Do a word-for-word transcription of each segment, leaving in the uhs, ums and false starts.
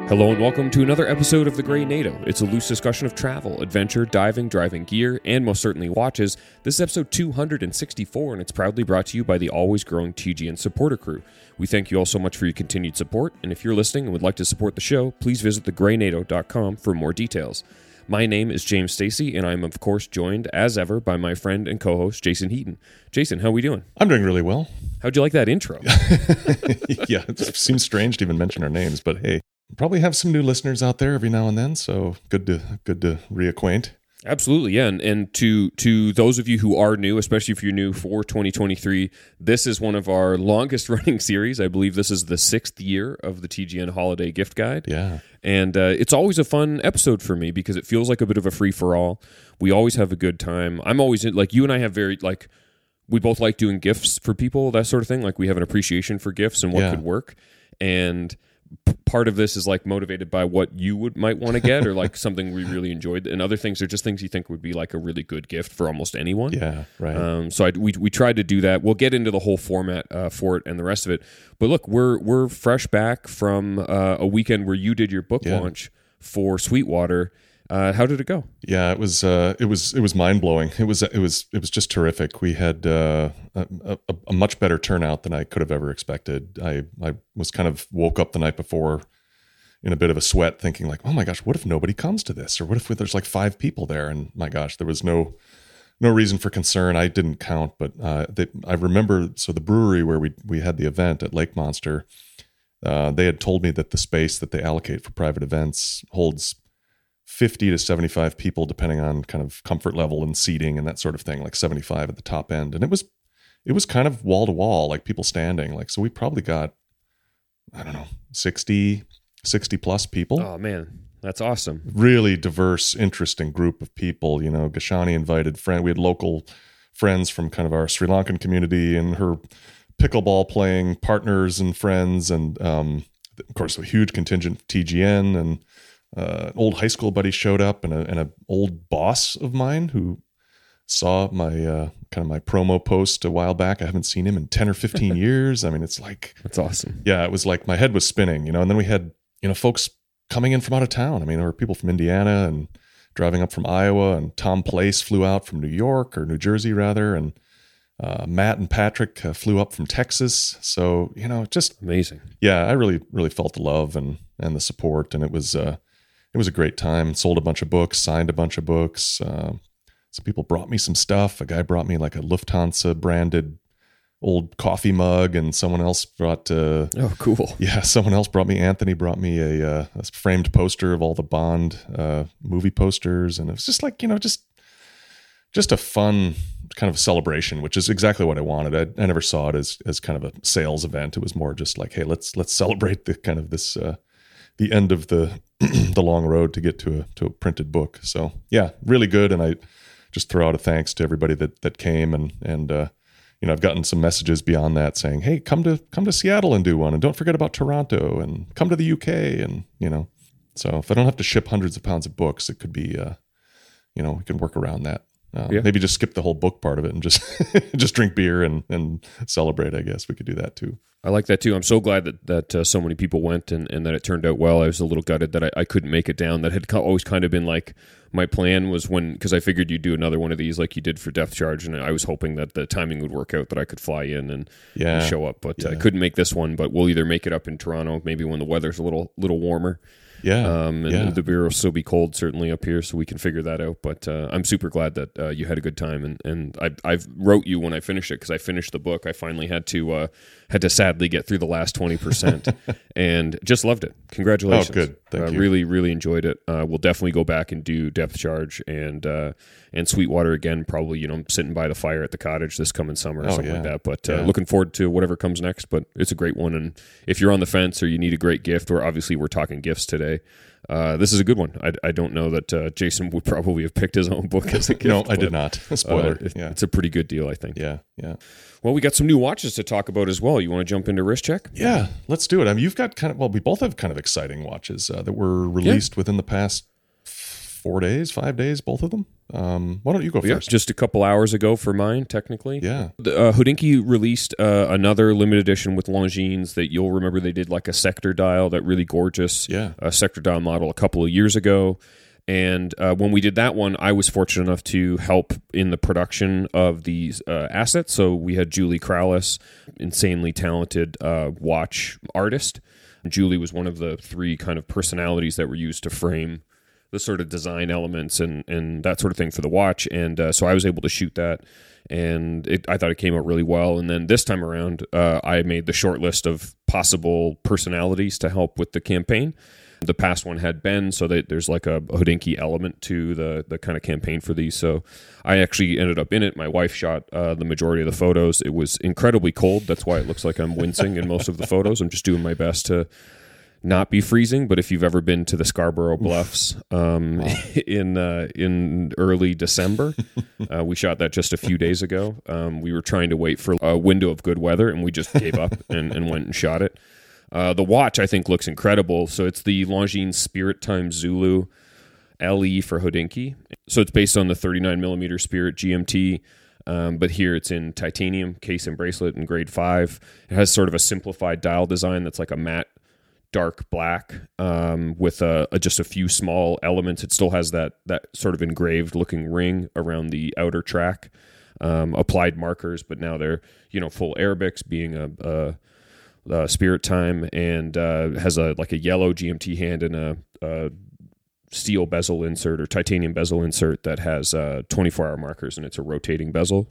Hello and welcome to another episode of The Grey NATO. It's a loose discussion of travel, adventure, diving, driving gear, and most certainly watches. This is episode two hundred sixty-four, and it's proudly brought to you by the always growing T G N supporter crew. We thank you all so much for your continued support, and if you're listening and would like to support the show, please visit the grey nato dot com for more details. My name is James Stacey, and I'm of course joined, as ever, by my friend and co-host, Jason Heaton. Jason, how are we doing? I'm doing really well. How'd you like that intro? Yeah, it seems strange to even mention our names, but hey, probably have some new listeners out there every now and then, so good to good to reacquaint. Absolutely, yeah, and, and to to those of you who are new, especially if you're new for twenty twenty-three, this is one of our longest running series. I believe this is the sixth year of the T G N Holiday Gift Guide. Yeah. And uh, it's always a fun episode for me because it feels like a bit of a free-for-all. We always have a good time. I'm always, like, you and I have very, like, we both like doing gifts for people, that sort of thing. Like, we have an appreciation for gifts and what Yeah. could work. And p- part of this is, like, motivated by what you would might want to get or, like, something we really enjoyed. And other things are just things you think would be, like, a really good gift for almost anyone. Yeah, right. Um, so I, we we tried to do that. We'll get into the whole format uh, for it and the rest of it. But look, we're we're fresh back from uh, a weekend where you did your book Yeah. launch for Sweetwater. Uh, how did it go? Yeah, it was uh, it was it was mind blowing. It was it was it was just terrific. We had uh, a, a, a much better turnout than I could have ever expected. I I was kind of woke up the night before in a bit of a sweat, thinking like, oh my gosh, what if nobody comes to this, or what if there's like five people there? And my gosh, there was no no reason for concern. I didn't count, but uh, they, I remember. So the brewery where we we had the event at Lake Monster, uh, they had told me that the space that they allocate for private events holds fifty to seventy-five people, depending on kind of comfort level and seating and that sort of thing, like seventy-five at the top end. And it was, it was kind of wall to wall, like people standing, like, so we probably got, I don't know, sixty, sixty plus people. Oh man, that's awesome. Really diverse, interesting group of people. You know, Gashani invited friend. We had local friends from kind of our Sri Lankan community and her pickleball playing partners and friends. And um, of course, a huge contingent of T G N, and Uh, an old high school buddy showed up, and a and an old boss of mine who saw my uh, kind of my promo post a while back. I haven't seen him in ten or fifteen years. I mean, it's like, That's awesome. yeah, it was like my head was spinning, you know. And then we had, you know, folks coming in from out of town. I mean, there were people from Indiana and driving up from Iowa, and Tom Place flew out from New York or New Jersey rather, and uh, Matt and Patrick uh, flew up from Texas. So, you know, just Amazing. yeah, I really really felt the love and and the support, and it was. Uh, It was a great time. Sold a bunch of books, signed a bunch of books. Uh, some people brought me some stuff. A guy brought me like a Lufthansa branded old coffee mug, and someone else brought, uh, Oh, cool. yeah, someone else brought me, Anthony brought me a, uh, a framed poster of all the Bond uh, movie posters. And it was just like, you know, just, just a fun kind of celebration, which is exactly what I wanted. I, I never saw it as, as kind of a sales event. It was more just like, hey, let's, let's celebrate the kind of this, uh, the end of the the long road to get to a to a printed book. So yeah, really good. And I just throw out a thanks to everybody that that came, and and uh, you know, I've gotten some messages beyond that saying, hey, come to come to Seattle and do one, and don't forget about Toronto, and come to the U K, and you know, so if I don't have to ship hundreds of pounds of books, it could be uh, you know, we can work around that. Uh, Yeah. Maybe just skip the whole book part of it and just just drink beer and and celebrate. I guess we could do that too. I like that too. I'm so glad that that uh, so many people went and, and that it turned out well. I was a little gutted that I, I couldn't make it down. That had co- always kind of been like my plan was when, because I figured you'd do another one of these like you did for Death Charge, and I was hoping that the timing would work out that I could fly in and, Yeah. and show up. But uh, I Yeah. couldn't make this one. But we'll either make it up in Toronto, maybe when the weather's a little little warmer. Yeah. Um, and yeah. the beer will still be cold, certainly up here, so we can figure that out. But uh, I'm super glad that uh, you had a good time, and and I I wrote you when I finished it because I finished the book. I finally had to uh, had to sadly get through the last twenty percent, and just loved it. Congratulations! Oh, good. Thank uh, you. Really, really enjoyed it. Uh, we'll definitely go back and do Depth Charge and uh, and Sweetwater again. Probably, you know, sitting by the fire at the cottage this coming summer or Oh, something yeah. like that. But uh, Yeah. looking forward to whatever comes next. But it's a great one, and if you're on the fence or you need a great gift, or obviously we're talking gifts today. Uh, this is a good one. I, I don't know that uh, Jason would probably have picked his own book as a gift. No, I but, did not. Spoiler. uh, it- yeah. It's a pretty good deal, I think. Yeah. Yeah. Well, we got some new watches to talk about as well. You want to jump into wrist check? Yeah. Let's do it. I mean, you've got kind of, well, we both have kind of exciting watches uh, that were released within the past four days, five days, both of them. Um, why don't you go yeah, first? Just a couple hours ago for mine, technically. Yeah. Uh, Hodinkee released uh, another limited edition with Longines that you'll remember they did like a sector dial, that really gorgeous Yeah. uh, sector dial model a couple of years ago. And uh, when we did that one, I was fortunate enough to help in the production of these uh, assets. So we had Julie Crowless, insanely talented uh, watch artist. Julie was one of the three kind of personalities that were used to frame the sort of design elements and, and that sort of thing for the watch. And uh, so I was able to shoot that, and it, I thought it came out really well. And then this time around, uh, I made the short list of possible personalities to help with the campaign. The past one had Ben, so that there's like a Hodinkee element to the the kind of campaign for these. So I actually ended up in it. My wife shot uh, the majority of the photos. It was incredibly cold. That's why it looks like I'm wincing in most of the photos. I'm just doing my best to not be freezing. But if you've ever been to the Scarborough Bluffs um, wow. in uh, in early December, uh, we shot that just a few days ago. Um, we were trying to wait for a window of good weather, and we just gave up and, and went and shot it. Uh, the watch, I think, looks incredible. So it's the Longines Spirit Times Zulu L E for Hodinkee. So it's based on the thirty-nine millimeter Spirit G M T, um, but here it's in titanium case and bracelet in grade five. It has sort of a simplified dial design that's like a matte dark black um, with a, a, just a few small elements. It still has that that sort of engraved looking ring around the outer track, um, applied markers, but now they're you know full Arabics, being a, a Uh, Spirit Time, and uh, has a like a yellow G M T hand and a, a steel bezel insert or titanium bezel insert that has uh, twenty-four hour markers, and it's a rotating bezel.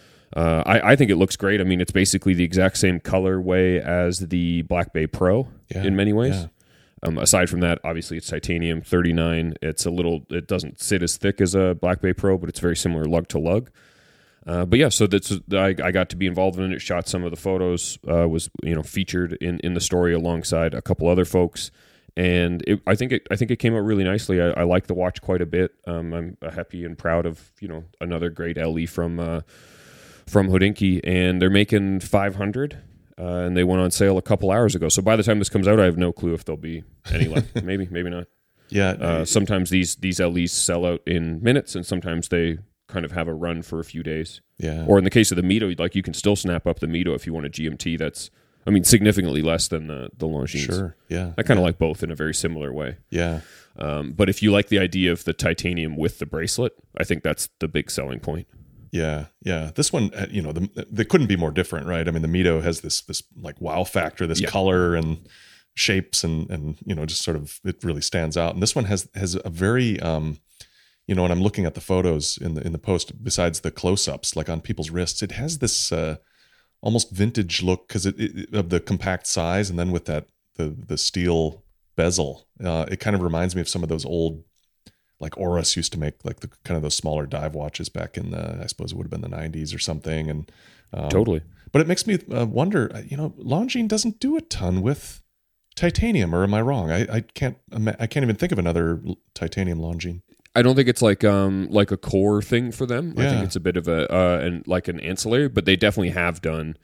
Uh, I, I think it looks great. I mean, it's basically the exact same colorway as the Black Bay Pro yeah, in many ways. Yeah. Um, aside from that, obviously it's titanium thirty-nine. It's a little, it doesn't sit as thick as a Black Bay Pro, but it's very similar lug to lug. Uh, but yeah, so that's I, I got to be involved in it. Shot some of the photos. Uh, was you know featured in, in the story alongside a couple other folks, and it, I think it I think it came out really nicely. I, I like the watch quite a bit. Um, I'm happy and proud of you know another great L E from uh, from Hodinkee, and they're making five hundred, uh, and they went on sale a couple hours ago. So by the time this comes out, I have no clue if there'll be any left. maybe maybe not. Yeah. Uh, sometimes these these L Es sell out in minutes, and sometimes they kind of have a run for a few days. Yeah. Or in the case of the Mito, like you can still snap up the Mito if you want a G M T that's, I mean, significantly less than the, the Longines. Sure. Yeah. I kind of yeah. like both in a very similar way. Yeah. Um, but if you like the idea of the titanium with the bracelet, I think that's the big selling point. Yeah. Yeah. This one, you know, the, they couldn't be more different, right? I mean, the Mito has this, this like wow factor, this yeah. color and shapes and, and, you know, just sort of, it really stands out. And this one has, has a very, um, you know, when I'm looking at the photos in the in the post, besides the close-ups, like on people's wrists, it has this uh, almost vintage look because it, it of the compact size, and then with that the the steel bezel, uh, it kind of reminds me of some of those old, like Oris used to make, like the kind of those smaller dive watches back in the, I suppose it would have been the nineties or something, and um, totally. But it makes me uh, wonder, you know, Longines doesn't do a ton with titanium, or am I wrong? I, I can't I can't even think of another titanium Longines. I don't think it's like um like a core thing for them. Yeah. I think it's a bit of a uh and like an ancillary, but they definitely have done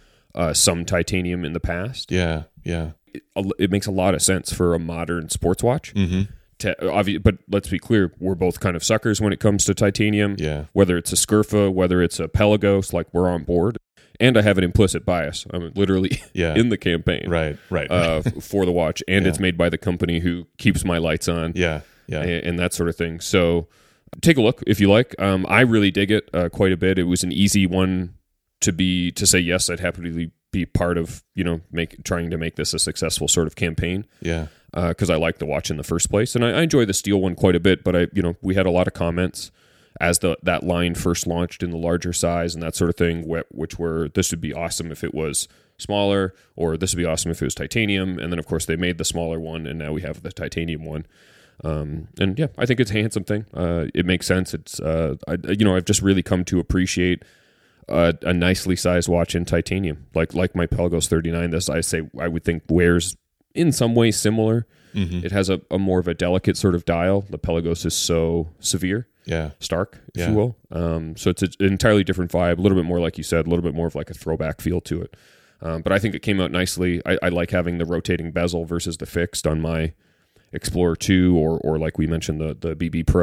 uh some titanium in the past. Yeah, yeah. It, it makes a lot of sense for a modern sports watch. Mm-hmm. To, obvi- but let's be clear, we're both kind of suckers when it comes to titanium. Yeah. Whether it's a Scurfa, whether it's a Pelagos, like we're on board. And I have an implicit bias. I'm literally yeah. in the campaign, right, right, uh, for the watch, and yeah. it's made by the company who keeps my lights on. Yeah. Yeah. And, and that sort of thing. So take a look if you like. Um, I really dig it uh, quite a bit. It was an easy one to be to say yes. I'd happily be part of you know make trying to make this a successful sort of campaign. Yeah. Because uh, I like the watch in the first place, and I, I enjoy the steel one quite a bit. But I you know we had a lot of comments as the that line first launched in the larger size and that sort of thing, which were this would be awesome if it was smaller, or this would be awesome if it was titanium. And then of course they made the smaller one, and now we have the titanium one. Um, and yeah, I think it's a handsome thing. Uh, it makes sense. It's, uh, I, you know, I've just really come to appreciate uh, a nicely sized watch in titanium, like, like my Pelagos thirty-nine. This, I say, I would think wears in some ways similar. Mm-hmm. It has a, a more of a delicate sort of dial. The Pelagos is so severe, yeah, stark, if yeah. you will. Um, so it's an entirely different vibe, a little bit more, like you said, a little bit more of like a throwback feel to it. Um, but I think it came out nicely. I, I like having the rotating bezel versus the fixed on my Explorer two, or or like we mentioned, the the B B Pro.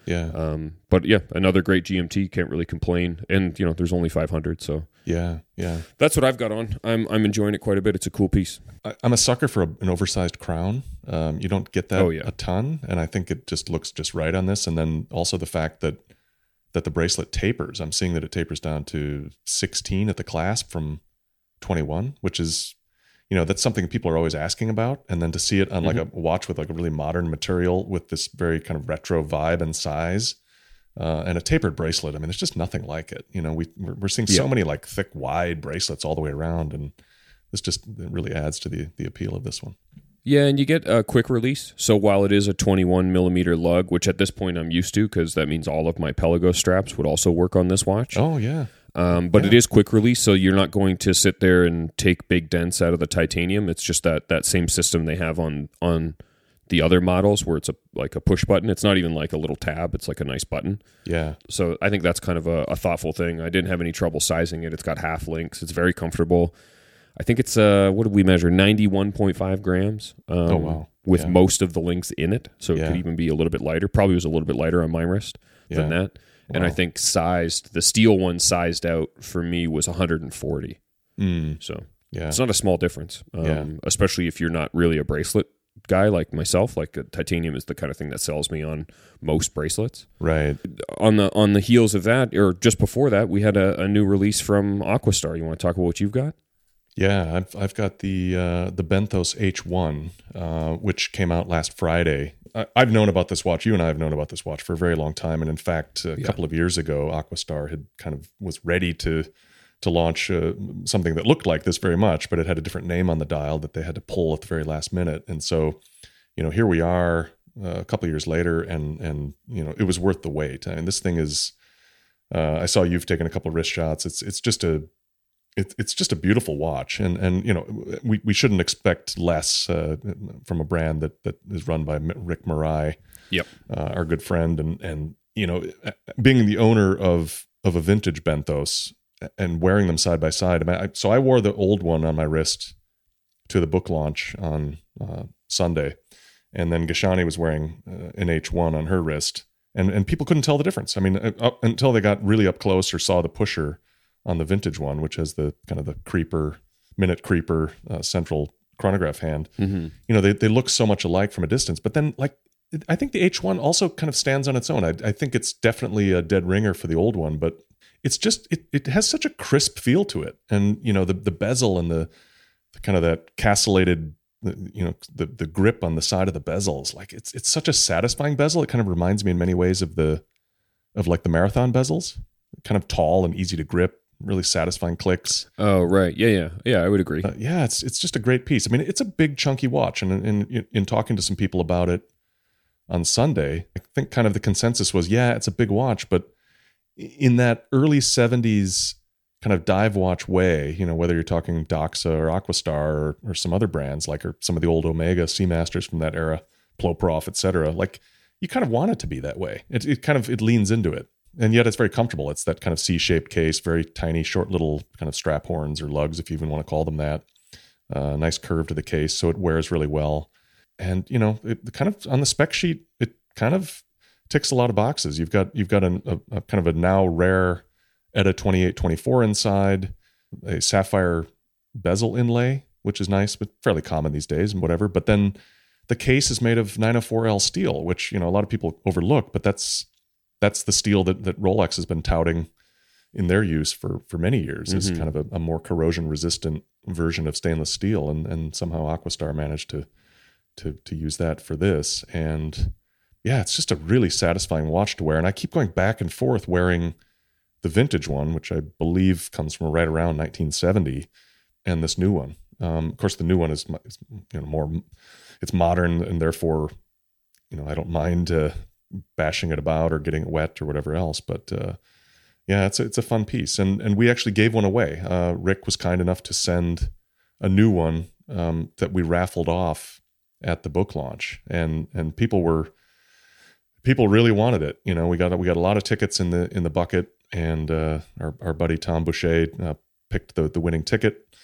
Yeah. Um, but yeah, another great G M T. Can't really complain. And you know, there's only five hundred, so yeah, yeah. That's what I've got on. I'm I'm enjoying it quite a bit. It's a cool piece. I, I'm a sucker for a, an oversized crown. Um, you don't get that oh, yeah. a ton, and I think it just looks just right on this. And then also the fact that that the bracelet tapers. I'm seeing that it tapers down to sixteen at the clasp from twenty-one, which is, you know, that's something people are always asking about. And then to see it on like mm-hmm. a watch with like a really modern material with this very kind of retro vibe and size, uh, and a tapered bracelet. I mean, there's just nothing like it. You know, we we're, we're seeing so yeah. many like thick, wide bracelets all the way around, and this just it really adds to the the appeal of this one. Yeah, and you get a quick release. So while it is a twenty-one millimeter lug, which at this point I'm used to because that means all of my Pelagos straps would also work on this watch. Oh, yeah. Um, but yeah. it is quick release, so you're not going to sit there and take big dents out of the titanium. It's just that that same system they have on on the other models where it's a like a push button. It's not even like a little tab. It's like a nice button. Yeah. So I think that's kind of a, a thoughtful thing. I didn't have any trouble sizing it. It's got half links. It's very comfortable. I think it's, uh, what did we measure? ninety-one point five grams. Um, oh, wow. With yeah. most of the links in it. So it yeah. could even be a little bit lighter. Probably was a little bit lighter on my wrist yeah. than that. And wow. I think sized, the steel one sized out for me was one hundred forty. Mm. So yeah. it's not a small difference, um, yeah. especially if you're not really a bracelet guy like myself. Like uh, titanium is the kind of thing that sells me on most bracelets. Right. On the on the heels of that, or just before that, we had a, a new release from Aquastar. You want to talk about what you've got? Yeah, I've I've got the uh, the Benthos H one, uh, which came out last Friday. I, I've known about this watch. You and I have known about this watch for a very long time, and in fact, a yeah. couple of years ago, Aquastar had kind of was ready to to launch uh, something that looked like this very much, but it had a different name on the dial that they had to pull at the very last minute. And so, you know, here we are uh, a couple of years later, and and you know, it was worth the wait. I mean, this thing is. Uh, I saw you've taken a couple of wrist shots. It's it's just a It, it's just a beautiful watch, and and you know we, we shouldn't expect less uh, from a brand that that is run by Rick Marai, yep, uh, our good friend, and and you know being the owner of of a vintage Benthos and wearing them side by side. I mean, I, so I wore the old one on my wrist to the book launch on uh, Sunday, and then Gashani was wearing uh, an H one on her wrist, and and people couldn't tell the difference. I mean, up until they got really up close or saw the pusher on the vintage one, which has the kind of the creeper, minute creeper uh, central chronograph hand. Mm-hmm. You know, they they look so much alike from a distance. But then, like, I think the H one also kind of stands on its own. I, I think it's definitely a dead ringer for the old one, but it's just it it has such a crisp feel to it, and you know the the bezel and the, the kind of that castellated, you know, the the grip on the side of the bezel is like it's it's such a satisfying bezel. It kind of reminds me in many ways of the of like the Marathon bezels, kind of tall and easy to grip. Really satisfying clicks. Oh, right. Yeah, yeah. Yeah, I would agree. Uh, yeah, it's it's just a great piece. I mean, it's a big, chunky watch. And in, in talking to some people about it on Sunday, I think kind of the consensus was, yeah, it's a big watch. But in that early seventies kind of dive watch way, you know, whether you're talking Doxa or Aquastar or, or some other brands, like or some of the old Omega Seamasters from that era, Ploprof, et cetera, like you kind of want it to be that way. It, it kind of, it leans into it. And yet it's very comfortable. It's that kind of C-shaped case, very tiny, short little kind of strap horns or lugs, if you even want to call them that. Uh, nice curve to the case, so it wears really well. And, you know, it kind of on the spec sheet, it kind of ticks a lot of boxes. You've got you've got an, a, a kind of a now rare E T A twenty-eight twenty-four inside, a sapphire bezel inlay, which is nice, but fairly common these days and whatever. But then the case is made of nine oh four L steel, which, you know, a lot of people overlook, but that's That's the steel that, that Rolex has been touting in their use for, for many years mm-hmm. is kind of a, a more corrosion resistant version of stainless steel. And, and somehow Aquastar managed to, to, to use that for this. And yeah, it's just a really satisfying watch to wear. And I keep going back and forth wearing the vintage one, which I believe comes from right around nineteen seventy, and this new one. Um, of course, the new one is, is you know, more, it's modern, and therefore, you know, I don't mind, uh, bashing it about or getting it wet or whatever else. But uh, yeah, it's a, it's a fun piece. And and we actually gave one away. Uh, Rick was kind enough to send a new one um, that we raffled off at the book launch. And and people were, people really wanted it. You know, we got, we got a lot of tickets in the, in the bucket, and uh, our, our buddy Tom Boucher uh, picked the, the winning ticket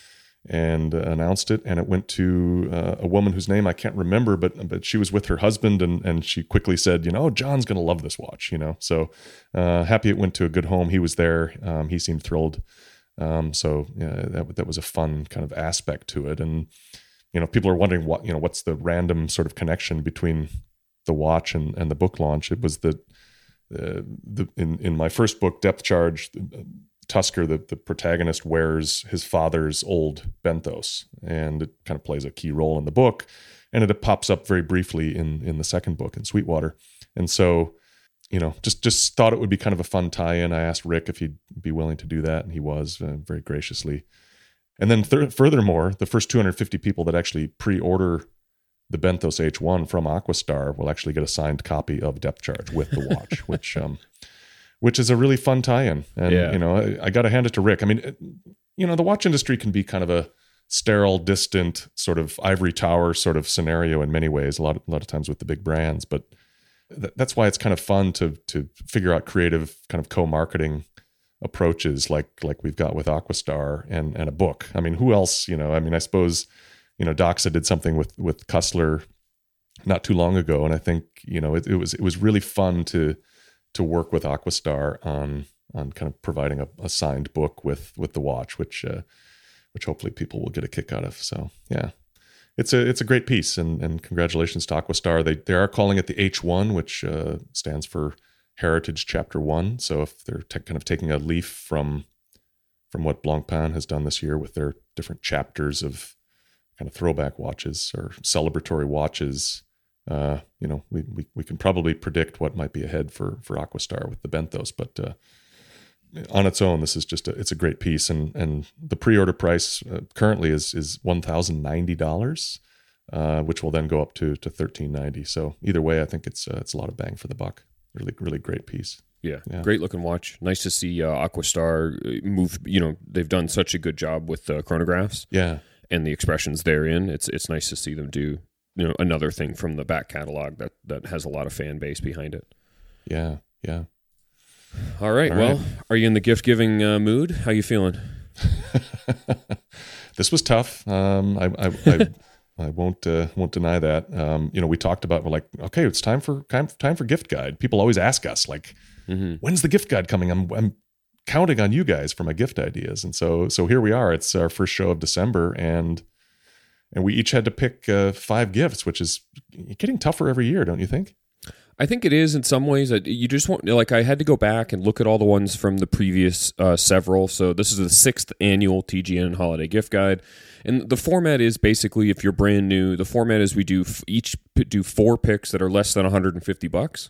and uh, announced it. And it went to uh, a woman whose name I can't remember, but but she was with her husband, and and she quickly said, you know, John's going to love this watch, you know. So uh, happy it went to a good home. He was there. Um, he seemed thrilled. Um, so yeah, that that was a fun kind of aspect to it. And you know, people are wondering what you know what's the random sort of connection between the watch and and the book launch. It was that uh, the in in my first book, Depth Charge, Tusker, the, the protagonist, wears his father's old Benthos, and it kind of plays a key role in the book. And it, it pops up very briefly in, in the second book, in Sweetwater. And so, you know, just, just thought it would be kind of a fun tie-in. I asked Rick if he'd be willing to do that, and he was uh, very graciously. And then th- furthermore, the first two hundred fifty people that actually pre-order the Benthos H one from Aquastar will actually get a signed copy of Depth Charge with the watch, which... um which is a really fun tie-in. And, yeah. you know, I, I got to hand it to Rick. I mean, it, you know, the watch industry can be kind of a sterile, distant sort of ivory tower sort of scenario in many ways, a lot of, a lot of times with the big brands. But th- that's why it's kind of fun to to figure out creative kind of co-marketing approaches like like we've got with Aquastar and, and a book. I mean, who else, you know, I mean, I suppose, you know, Doxa did something with, with Cussler not too long ago. And I think, you know, it, it was it was really fun to to work with Aquastar on on kind of providing a, a signed book with with the watch, which uh, which hopefully people will get a kick out of. So yeah, it's a it's a great piece, and and congratulations to Aquastar. They they are calling it the H one, which uh, stands for Heritage Chapter One. So if they're te- kind of taking a leaf from from what Blancpain has done this year with their different chapters of kind of throwback watches or celebratory watches. Uh, you know, we, we we can probably predict what might be ahead for for Aquastar with the Benthos, but uh, on its own, this is just a, it's a great piece, and and the pre-order price uh, currently is is one thousand ninety dollars, uh, which will then go up to to thirteen ninety. So either way, I think it's uh, it's a lot of bang for the buck. Really really great piece. Yeah, yeah. Great looking watch. Nice to see uh, Aquastar move. You know, they've done such a good job with the chronographs. Yeah, and the expressions therein. It's it's nice to see them do. You know, another thing from the back catalog that, that has a lot of fan base behind it. Yeah, yeah. All right. All well, right. Are you in the gift giving uh, mood? How you feeling? This was tough. Um, I I, I, I won't uh, won't deny that. Um, you know, we talked about we're like, okay, it's time for time, time for gift guide. People always ask us like, mm-hmm. when's the gift guide coming? I'm I'm counting on you guys for my gift ideas, and so so here we are. It's our first show of December, and. And we each had to pick uh, five gifts, which is getting tougher every year, don't you think? I think it is in some ways. You just want, like, I had to go back and look at all the ones from the previous uh, several. So this is the sixth annual T G N Holiday Gift Guide. And the format is basically, if you're brand new, the format is we do each do four picks that are less than one hundred fifty bucks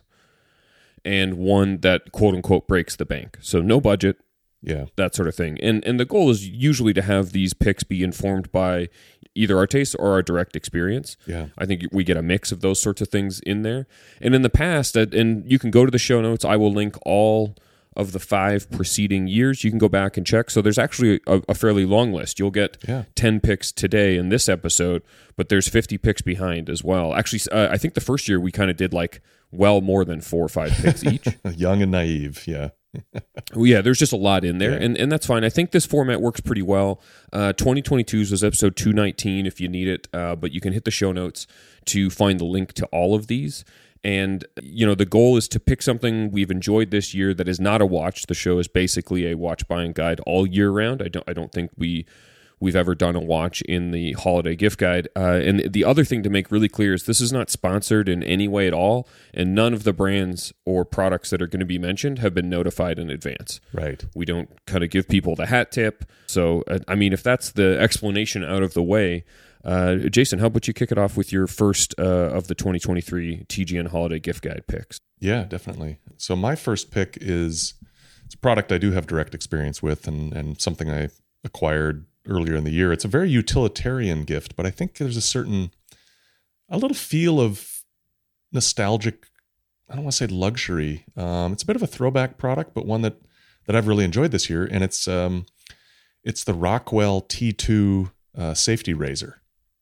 and one that, quote unquote, breaks the bank. So no budget. Yeah, that sort of thing. And and the goal is usually to have these picks be informed by either our taste or our direct experience. Yeah. I think we get a mix of those sorts of things in there. And in the past, and you can go to the show notes, I will link all of the five preceding years. You can go back and check. So there's actually a, a fairly long list. You'll get yeah. ten picks today in this episode, but there's fifty picks behind as well. Actually, uh, I think the first year we kind of did like well more than four or five picks each. Young and naive, yeah. Well, yeah, there's just a lot in there, yeah. and, and that's fine. I think this format works pretty well. Uh, twenty twenty-two's was episode two nineteen if you need it, uh, but you can hit the show notes to find the link to all of these. And, you know, the goal is to pick something we've enjoyed this year that is not a watch. The show is basically a watch buying guide all year round. I don't I don't think we... we've ever done a watch in the holiday gift guide. Uh, and the other thing to make really clear is this is not sponsored in any way at all, and none of the brands or products that are going to be mentioned have been notified in advance. Right. We don't kind of give people the hat tip. So, uh, I mean, if that's the explanation out of the way, uh, Jason, how about you kick it off with your first uh, of the twenty twenty-three T G N holiday gift guide picks? Yeah, definitely. So my first pick is it's a product I do have direct experience with, and, and something I acquired earlier in the year. It's a very utilitarian gift, but I think there's a certain, a little feel of nostalgic, I don't want to say luxury. Um, it's a bit of a throwback product, but one that, that I've really enjoyed this year. And it's, um, it's the Rockwell T two uh, safety razor.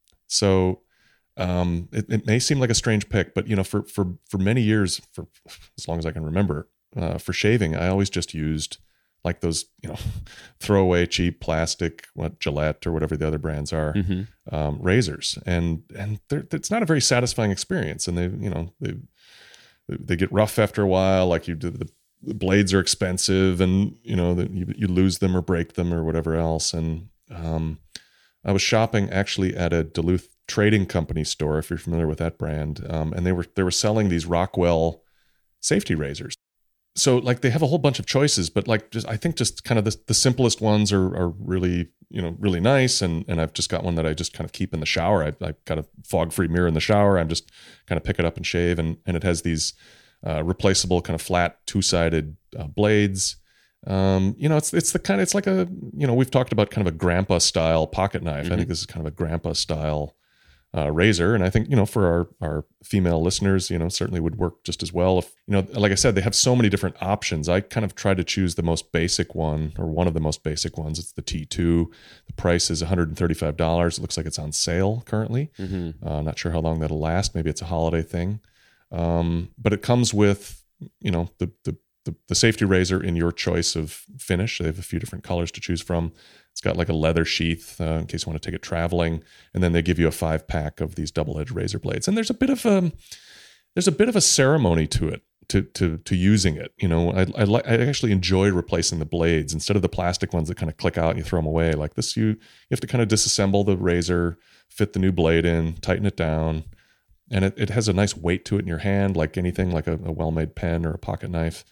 So um, it, it may seem like a strange pick, but you know, for, for, for many years, for as long as I can remember, uh, for shaving, I always just used like those, you know, throwaway cheap plastic, what Gillette or whatever the other brands are, mm-hmm. um, razors, and and it's not a very satisfying experience. And they, you know, they they get rough after a while. Like you do, the, the blades are expensive, and you know that you, you lose them or break them or whatever else. And um, I was shopping actually at a Duluth Trading Company store, if you're familiar with that brand, um, and they were they were selling these Rockwell safety razors. So like they have a whole bunch of choices, but like just I think just kind of the, the simplest ones are are really, you know, really nice. And and I've just got one that I just kind of keep in the shower. I I got a fog-free mirror in the shower. I'm just kind of pick it up and shave, and and it has these uh, replaceable kind of flat two-sided uh, blades. Um, you know, it's it's the kind of it's like a, you know, we've talked about kind of a grandpa style pocket knife. Mm-hmm. I think this is kind of a grandpa style Uh, razor, and I think, you know, for our our female listeners, you know, certainly would work just as well. If, you know, like I said, they have so many different options. I kind of try to choose the most basic one, or one of the most basic ones. It's the T two. The price is one hundred thirty-five dollars. It looks like it's on sale currently. Mm-hmm. Uh, not sure how long that'll last. Maybe it's a holiday thing. Um, but it comes with, you know, the the the, the safety razor in your choice of finish. They have a few different colors to choose from. It's got like a leather sheath uh, in case you want to take it traveling, and then they give you a five pack of these double-edged razor blades. And there's a bit of a there's a bit of a ceremony to it, to to to using it. You know, I I, li- I actually enjoy replacing the blades instead of the plastic ones that kind of click out and you throw them away. Like this, you you have to kind of disassemble the razor, fit the new blade in, tighten it down, and it, it has a nice weight to it in your hand, like anything, like a, a well-made pen or a pocket knife.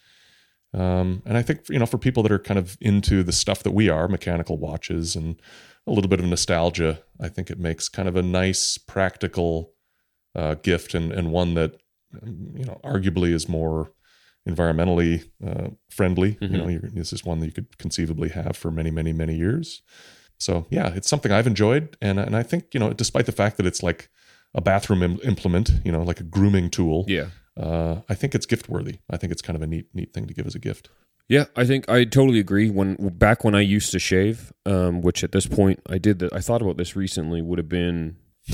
Um, and I think, you know, for people that are kind of into the stuff that we are, mechanical watches and a little bit of nostalgia, I think it makes kind of a nice, practical uh, gift, and, and one that, you know, arguably is more environmentally uh, friendly. Mm-hmm. You know, you're, this is one that you could conceivably have for many, many, many years. So yeah, it's something I've enjoyed. And, and I think, you know, despite the fact that it's like a bathroom im- implement, you know, like a grooming tool. Yeah. Uh, I think it's gift worthy. I think it's kind of a neat, neat thing to give as a gift. Yeah, I think I totally agree. When back when I used to shave, um, which at this point I did that, I thought about this recently, would have been,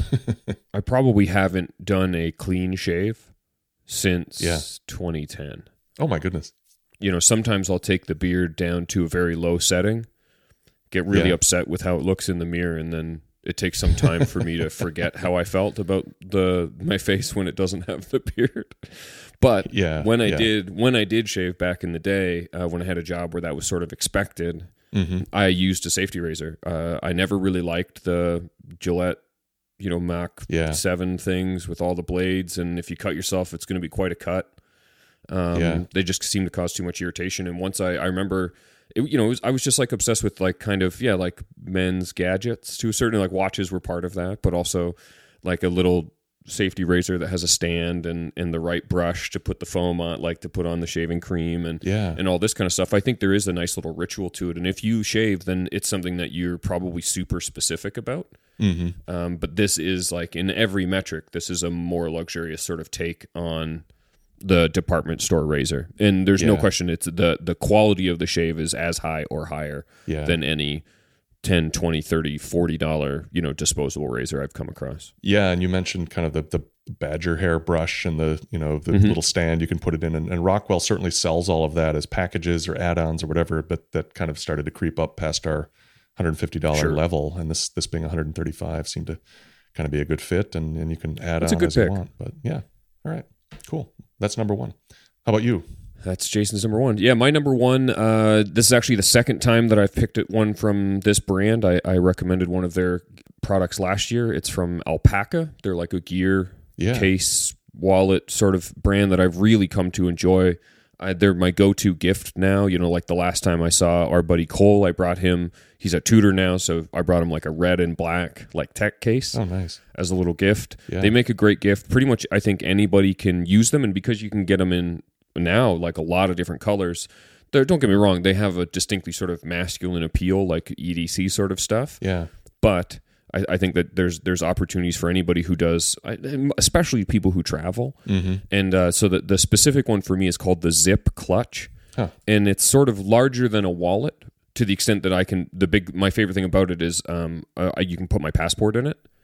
I probably haven't done a clean shave since yeah. twenty ten. Oh my goodness. You know, sometimes I'll take the beard down to a very low setting, get really yeah. upset with how it looks in the mirror, and then it takes some time for me to forget how I felt about the my face when it doesn't have the beard. But yeah, when I yeah. did when I did shave back in the day, uh, when I had a job where that was sort of expected, mm-hmm. I used a safety razor. Uh, I never really liked the Gillette, you know, Mach yeah. seven things with all the blades, and if you cut yourself, it's going to be quite a cut. Um, yeah. They just seem to cause too much irritation. And once I, I remember... It, you know, it was, I was just like obsessed with like kind of, yeah, like men's gadgets to a certain, like watches were part of that, but also like a little safety razor that has a stand and, and the right brush to put the foam on, like to put on the shaving cream and, yeah. and all this kind of stuff. I think there is a nice little ritual to it. And if you shave, then it's something that you're probably super specific about. Mm-hmm. Um, but this is like in every metric, this is a more luxurious sort of take on the department store razor, and there's yeah. no question it's the the quality of the shave is as high or higher yeah. than any ten, twenty, thirty, forty dollar, you know, disposable razor I've come across. Yeah, and you mentioned kind of the the badger hair brush and the, you know, the mm-hmm. little stand you can put it in, and, and Rockwell certainly sells all of that as packages or add-ons or whatever, but that kind of started to creep up past our one hundred fifty dollars sure. level, and this this being one hundred thirty-five seemed to kind of be a good fit, and, and you can add That's on a good as pick. you want. But yeah, all right, cool. That's number one. How about you? That's Jason's number one. Yeah, my number one, uh, this is actually the second time that I've picked it one from this brand. I, I recommended one of their products last year. It's from Alpaca. They're like a gear yeah. case, wallet sort of brand that I've really come to enjoy. I, they're my go-to gift now. You know, like the last time I saw our buddy Cole, I brought him, he's at Tudor now, so I brought him like a red and black like tech case. Oh, nice. As a little gift. Yeah. They make a great gift. Pretty much I think anybody can use them, and because you can get them in now like a lot of different colors, they're, don't get me wrong, they have a distinctly sort of masculine appeal, like E D C sort of stuff. Yeah. But I, I think that there's there's opportunities for anybody who does, especially people who travel. Mm-hmm. And uh, so the, the specific one for me is called the Zip Clutch. Huh. And it's sort of larger than a wallet to the extent that I can, the big, my favorite thing about it is um, uh, you can put my passport in it.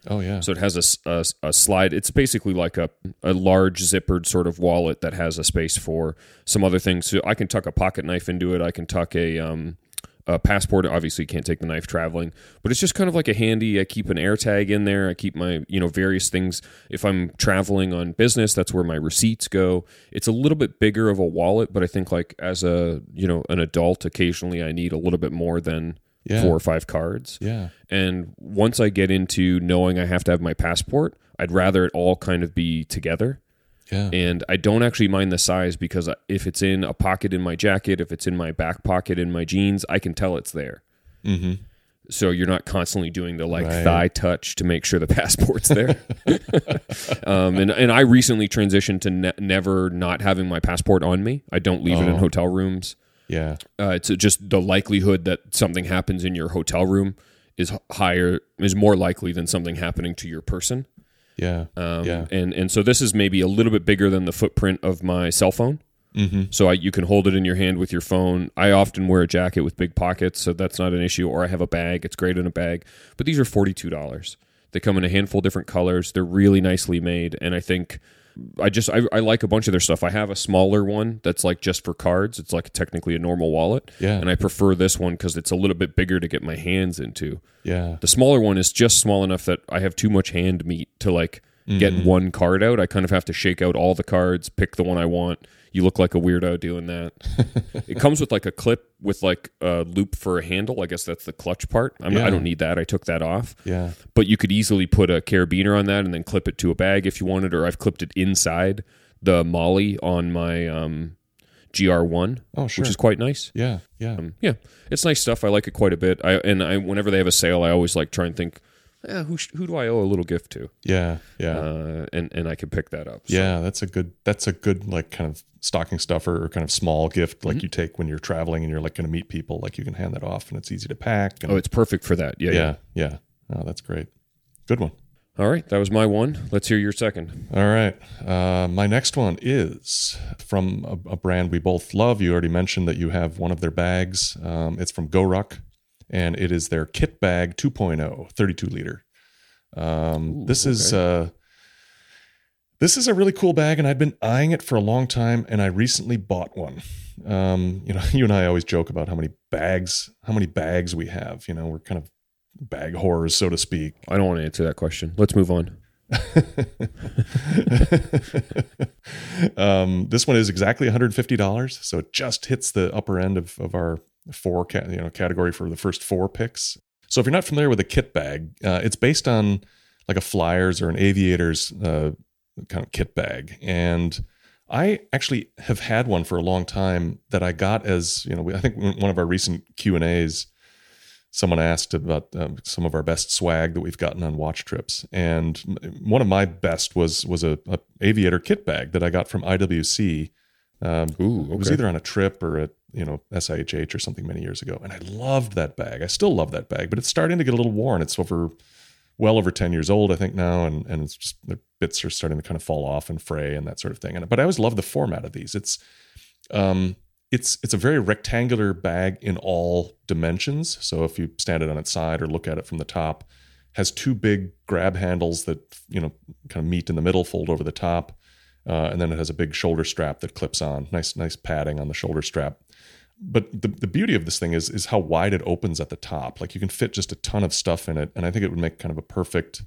Oh yeah. So it has a, s- a s- a slide. It's basically like a, a large zippered sort of wallet that has a space for some other things. So I can tuck a pocket knife into it. I can tuck a, um, a passport. Obviously, can't take the knife traveling, but it's just kind of like a handy. I keep an air tag in there. I keep my, you know, various things. If I'm traveling on business, that's where my receipts go. It's a little bit bigger of a wallet, but I think like as a, you know, an adult, occasionally I need a little bit more than Yeah. four or five cards. Yeah. And once I get into knowing I have to have my passport, I'd rather it all kind of be together. Yeah. And I don't actually mind the size because if it's in a pocket in my jacket, if it's in my back pocket in my jeans, I can tell it's there. Mm-hmm. So you're not constantly doing the like Right. thigh touch to make sure the passport's there. um, and, and I recently transitioned to ne- never not having my passport on me. I don't leave it in Oh. hotel rooms. Yeah. Uh, it's just the likelihood that something happens in your hotel room is higher, is more likely than something happening to your person. Yeah. Um, yeah. And and so this is maybe a little bit bigger than the footprint of my cell phone. Mm-hmm. So I, you can hold it in your hand with your phone. I often wear a jacket with big pockets, so that's not an issue. Or I have a bag. It's great in a bag. But these are forty-two dollars. They come in a handful of different colors. They're really nicely made. And I think I just, I, I like a bunch of their stuff. I have a smaller one that's like just for cards. It's like technically a normal wallet. Yeah. And I prefer this one because it's a little bit bigger to get my hands into. Yeah. The smaller one is just small enough that I have too much hand meat to like get Mhm. one card out. I kind of have to shake out all the cards, pick the one I want. You look like a weirdo doing that. It comes with like a clip with like a loop for a handle. I guess that's the clutch part. I'm, Yeah. I don't need that. I took that off. Yeah. But you could easily put a carabiner on that and then clip it to a bag if you wanted, or I've clipped it inside the Molly on my um, G R one, Oh, sure. which is quite nice. Yeah. Yeah. Um, yeah, it's nice stuff. I like it quite a bit. I and I whenever they have a sale, I always like try and think, eh, who sh- who do I owe a little gift to? Yeah. Yeah. Uh, and and I can pick that up. So, Yeah, that's a good. That's a good like kind of stocking stuffer or kind of small gift like Mm-hmm. you take when you're traveling and you're like going to meet people. Like you can hand that off and it's easy to pack. And, Oh, it's perfect for that. Yeah, yeah. yeah, yeah. Oh, that's great. Good one. All right, that was my one. Let's hear your second. All right. Uh, my next one is from a, a brand we both love. You already mentioned that you have one of their bags. Um, it's from GoRuck, and it is their Kit Bag two point oh, thirty-two liter. Um, Ooh, this is okay. uh, this is a really cool bag, and I'd been eyeing it for a long time, and I recently bought one. Um, you know, you and I always joke about how many bags, how many bags we have. You know, we're kind of bag whores, so to speak. I don't want to answer that question. Let's move on. um, this one is exactly one hundred fifty dollars, so it just hits the upper end of, of our four ca- you know category for the first four picks. So if you're not familiar with a kit bag, uh, it's based on like a Flyers or an Aviator's uh, kind of kit bag, and I actually have had one for a long time that I got as you know I think one of our recent Q and A's. Someone asked about um, some of our best swag that we've gotten on watch trips, and one of my best was was a, a Aviator kit bag that I got from I W C. Um, Ooh, It was okay. either on a trip or at you know S I H H or something many years ago, and I loved that bag. I still love that bag, but it's starting to get a little worn. It's over well over ten years old, I think now, and and it's just the bits are starting to kind of fall off and fray and that sort of thing. And but I always love the format of these. It's um. It's it's a very rectangular bag in all dimensions. So if you stand it on its side or look at it from the top, has two big grab handles that you know kind of meet in the middle, fold over the top, uh, and then it has a big shoulder strap that clips on. Nice nice padding on the shoulder strap. But the the beauty of this thing is is how wide it opens at the top. Like you can fit just a ton of stuff in it, and I think it would make kind of a perfect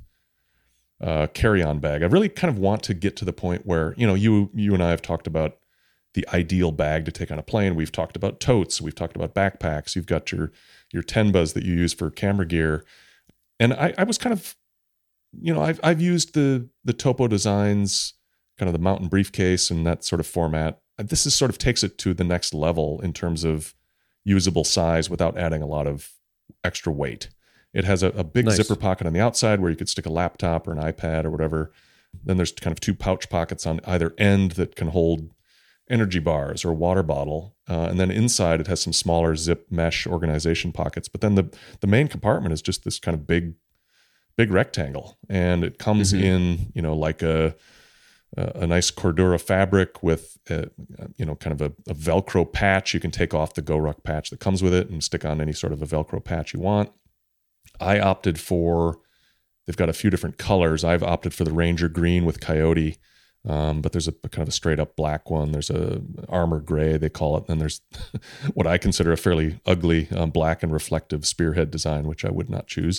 uh, carry-on bag. I really kind of want to get to the point where you know you you and I have talked about the ideal bag to take on a plane. We've talked about totes. We've talked about backpacks. You've got your your Tenbas that you use for camera gear. And I, I was kind of, you know, I've I've used the the Topo Designs, kind of the mountain briefcase and that sort of format. This is sort of takes it to the next level in terms of usable size without adding a lot of extra weight. It has a, a big Nice. zipper pocket on the outside where you could stick a laptop or an iPad or whatever. Then there's kind of two pouch pockets on either end that can hold energy bars or water bottle. Uh, and then inside it has some smaller zip mesh organization pockets. But then the, the main compartment is just this kind of big, big rectangle. And it comes Mhm. in, you know, like a, a, a nice Cordura fabric with, a, you know, kind of a, a Velcro patch. You can take off the GoRuck patch that comes with it and stick on any sort of a Velcro patch you want. I opted for they've got a few different colors. I've opted for the Ranger green with coyote. Um, but there's a, a kind of a straight up black one. There's a armor gray, they call it. And then there's what I consider a fairly ugly um, black and reflective spearhead design, which I would not choose.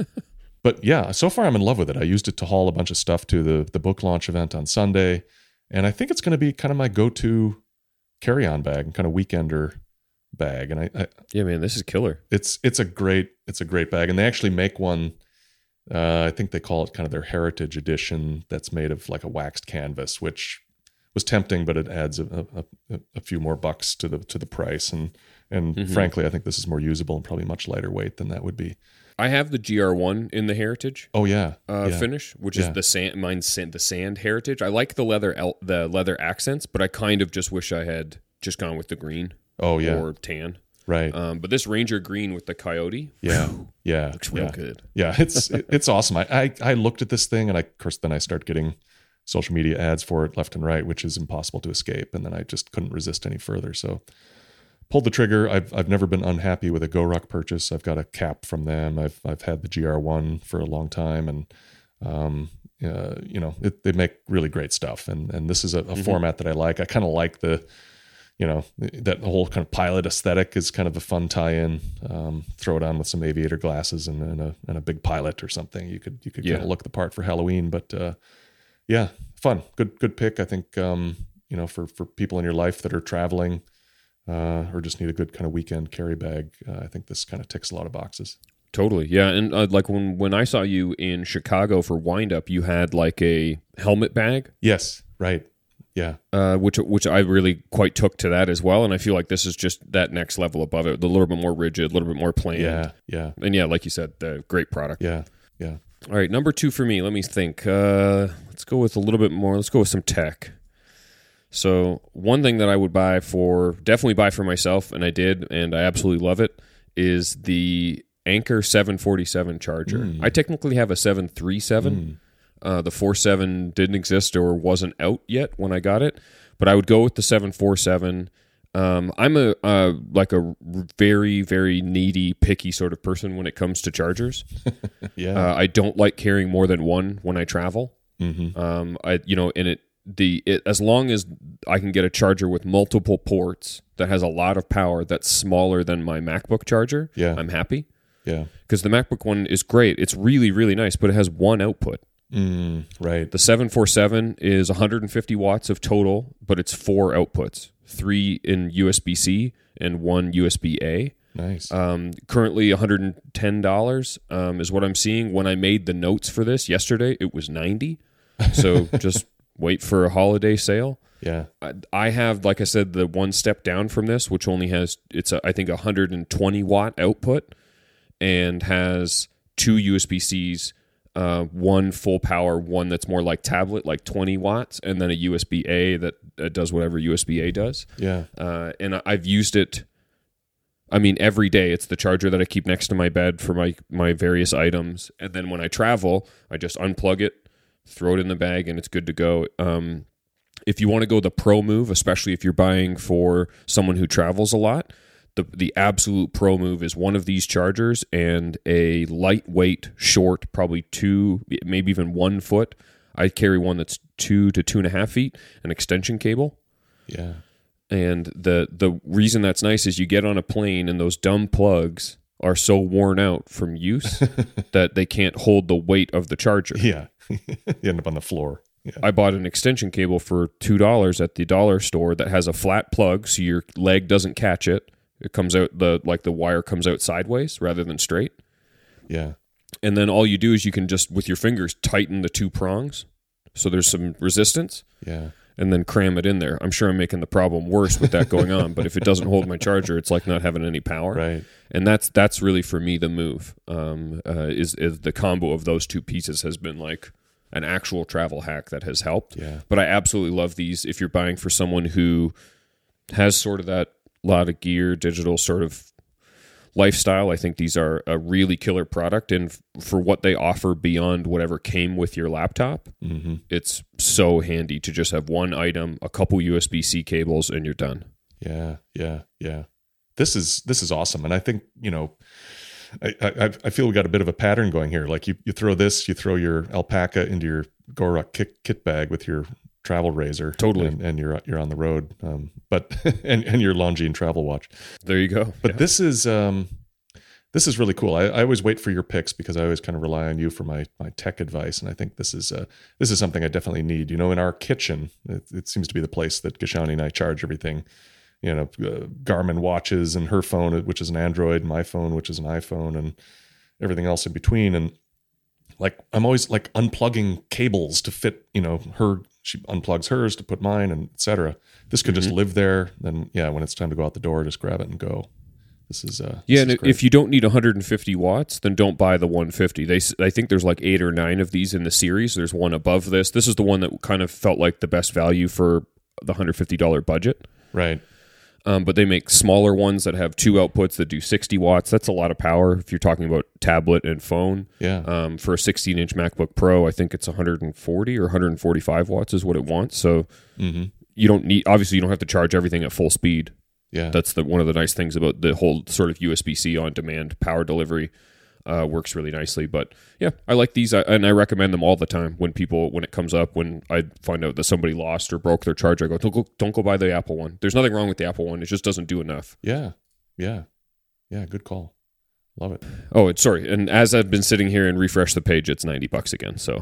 But yeah, so far I'm in love with it. I used it to haul a bunch of stuff to the, the book launch event on Sunday. And I think it's going to be kind of my go-to carry-on bag, kind of weekender bag. And I, I yeah, man, this is killer. It's, it's a great, it's a great bag. And they actually make one, Uh, I think they call it kind of their heritage edition that's made of like a waxed canvas, which was tempting, but it adds a, a, a few more bucks to the to the price. And and mm-hmm. frankly, I think this is more usable and probably much lighter weight than that would be. I have the G R one in the heritage. Oh yeah, uh, yeah. finish, which yeah. is the sand. Mine's sand, the sand heritage. I like the leather the leather accents, but I kind of just wish I had just gone with the green. Oh yeah, or tan. Right. Um, but this Ranger green with the coyote, yeah, whew, yeah, looks real yeah. good. Yeah, it's it's awesome. I, I I looked at this thing, and I, of course, then I start getting social media ads for it left and right, which is impossible to escape. And then I just couldn't resist any further, so pulled the trigger. I've I've never been unhappy with a GoRuck purchase. I've got a cap from them. I've I've had the G R one for a long time, and um, uh, you know, it, they make really great stuff. And and this is a, a mm-hmm. format that I like. I kind of like the. You know, that whole kind of pilot aesthetic is kind of a fun tie-in. Um, throw it on with some aviator glasses and, and a and a big pilot or something. You could you could yeah. kind of look the part for Halloween. But uh, yeah, fun, good good pick. I think um, you know for for people in your life that are traveling uh, or just need a good kind of weekend carry bag. Uh, I think this kind of ticks a lot of boxes. Totally, yeah. And uh, like when when I saw you in Chicago for Wind Up, you had like a helmet bag. Yes, right. Yeah, uh, which which I really quite took to that as well, and I feel like this is just that next level above it, a little bit more rigid, a little bit more planned. Yeah, yeah, and yeah, like you said, the great product. Yeah, yeah. All right, number two for me. Let me think. Uh, let's go with a little bit more. Let's go with some tech. So one thing that I would buy for definitely buy for myself, and I did, and I absolutely love it, is the Anker seven forty-seven charger. Mm. I technically have a seven thirty-seven. Mm. Uh, the four seven didn't exist or wasn't out yet when I got it, but I would go with the seven forty-seven. Um, I'm a uh, like a very, very needy, picky sort of person when it comes to chargers. yeah, uh, I don't like carrying more than one when I travel. Mm-hmm. Um, I you know, and it the it, as long as I can get a charger with multiple ports that has a lot of power that's smaller than my MacBook charger, yeah. I'm happy. Yeah, because the MacBook one is great. It's really, really nice, but it has one output. Mm, right. The seven forty-seven is one hundred fifty watts of total, but it's four outputs, three in U S B C and one U S B A. Nice. Um, currently one hundred ten dollars um, is what I'm seeing. When I made the notes for this yesterday, it was ninety dollars. So just wait for a holiday sale. Yeah. I, I have, like I said, the one step down from this, which only has, it's a, I think, one hundred twenty watt output and has two U S B Cs. Uh, one full power, one that's more like tablet, like twenty watts, and then a U S B A that uh, does whatever U S B A does. Yeah. Uh, and I- I've used it, I mean, every day. It's the charger that I keep next to my bed for my, my various items. And then when I travel, I just unplug it, throw it in the bag, and it's good to go. Um, if you want to go the pro move, especially if you're buying for someone who travels a lot, The the absolute pro move is one of these chargers and a lightweight, short, probably two, maybe even one foot. I carry one that's two to two and a half feet, an extension cable. Yeah. And the the reason that's nice is you get on a plane and those dumb plugs are so worn out from use that they can't hold the weight of the charger. Yeah. You end up on the floor. Yeah. I bought an extension cable for two dollars at the dollar store that has a flat plug so your leg doesn't catch it. It comes out, the like the wire comes out sideways rather than straight. Yeah. And then all you do is you can just, with your fingers, tighten the two prongs so there's some resistance. Yeah. And then cram it in there. I'm sure I'm making the problem worse with that going on, but if it doesn't hold my charger, it's like not having any power. Right. And that's that's really, for me, the move. Um, uh, is, is the combo of those two pieces has been like an actual travel hack that has helped. Yeah. But I absolutely love these if you're buying for someone who has sort of that lot of gear, digital sort of lifestyle. I think these are a really killer product, and f- for what they offer beyond whatever came with your laptop, mm-hmm. it's so handy to just have one item, a couple U S B C cables, and you're done. Yeah, yeah, yeah. This is this is awesome, and I think, you know, I, I I feel we got a bit of a pattern going here. Like you, you throw this, you throw your alpaca into your Goruck kit, kit bag with your travel razor, totally, and, and you're you're on the road. Um, but and and your Longines travel watch. There you go. But yeah. this is um, this is really cool. I, I always wait for your picks because I always kind of rely on you for my my tech advice, and I think this is uh, this is something I definitely need. You know, in our kitchen, it, it seems to be the place that Gashani and I charge everything. You know, uh, Garmin watches and her phone, which is an Android, my phone, which is an iPhone, and everything else in between. And like, I'm always like unplugging cables to fit, you know, her, she unplugs hers to put mine, and et cetera. This could mm-hmm. just live there. Then, yeah, when it's time to go out the door, just grab it and go. This is, uh, yeah. This And is if you don't need one hundred fifty watts, then don't buy the one fifty. They, I think there's like eight or nine of these in the series. There's one above this. This is the one that kind of felt like the best value for the one hundred fifty dollars budget. Right. Um, but they make smaller ones that have two outputs that do sixty watts. That's a lot of power if you're talking about tablet and phone. Yeah. Um, for a sixteen-inch MacBook Pro, I think it's one hundred forty or one hundred forty-five watts is what it wants. So mm-hmm. you don't need, obviously you don't have to charge everything at full speed. Yeah. That's the one of the nice things about the whole sort of U S B C on-demand power delivery. Uh, works really nicely. But yeah, I like these, I, and I recommend them all the time when people, when it comes up, when I find out that somebody lost or broke their charger, I go, don't go, don't go buy the Apple one. There's nothing wrong with the Apple one. It just doesn't do enough. Yeah. Yeah. Yeah. Good call. Love it. Oh, it's sorry. And as I've been sitting here and refresh the page, it's ninety bucks again. So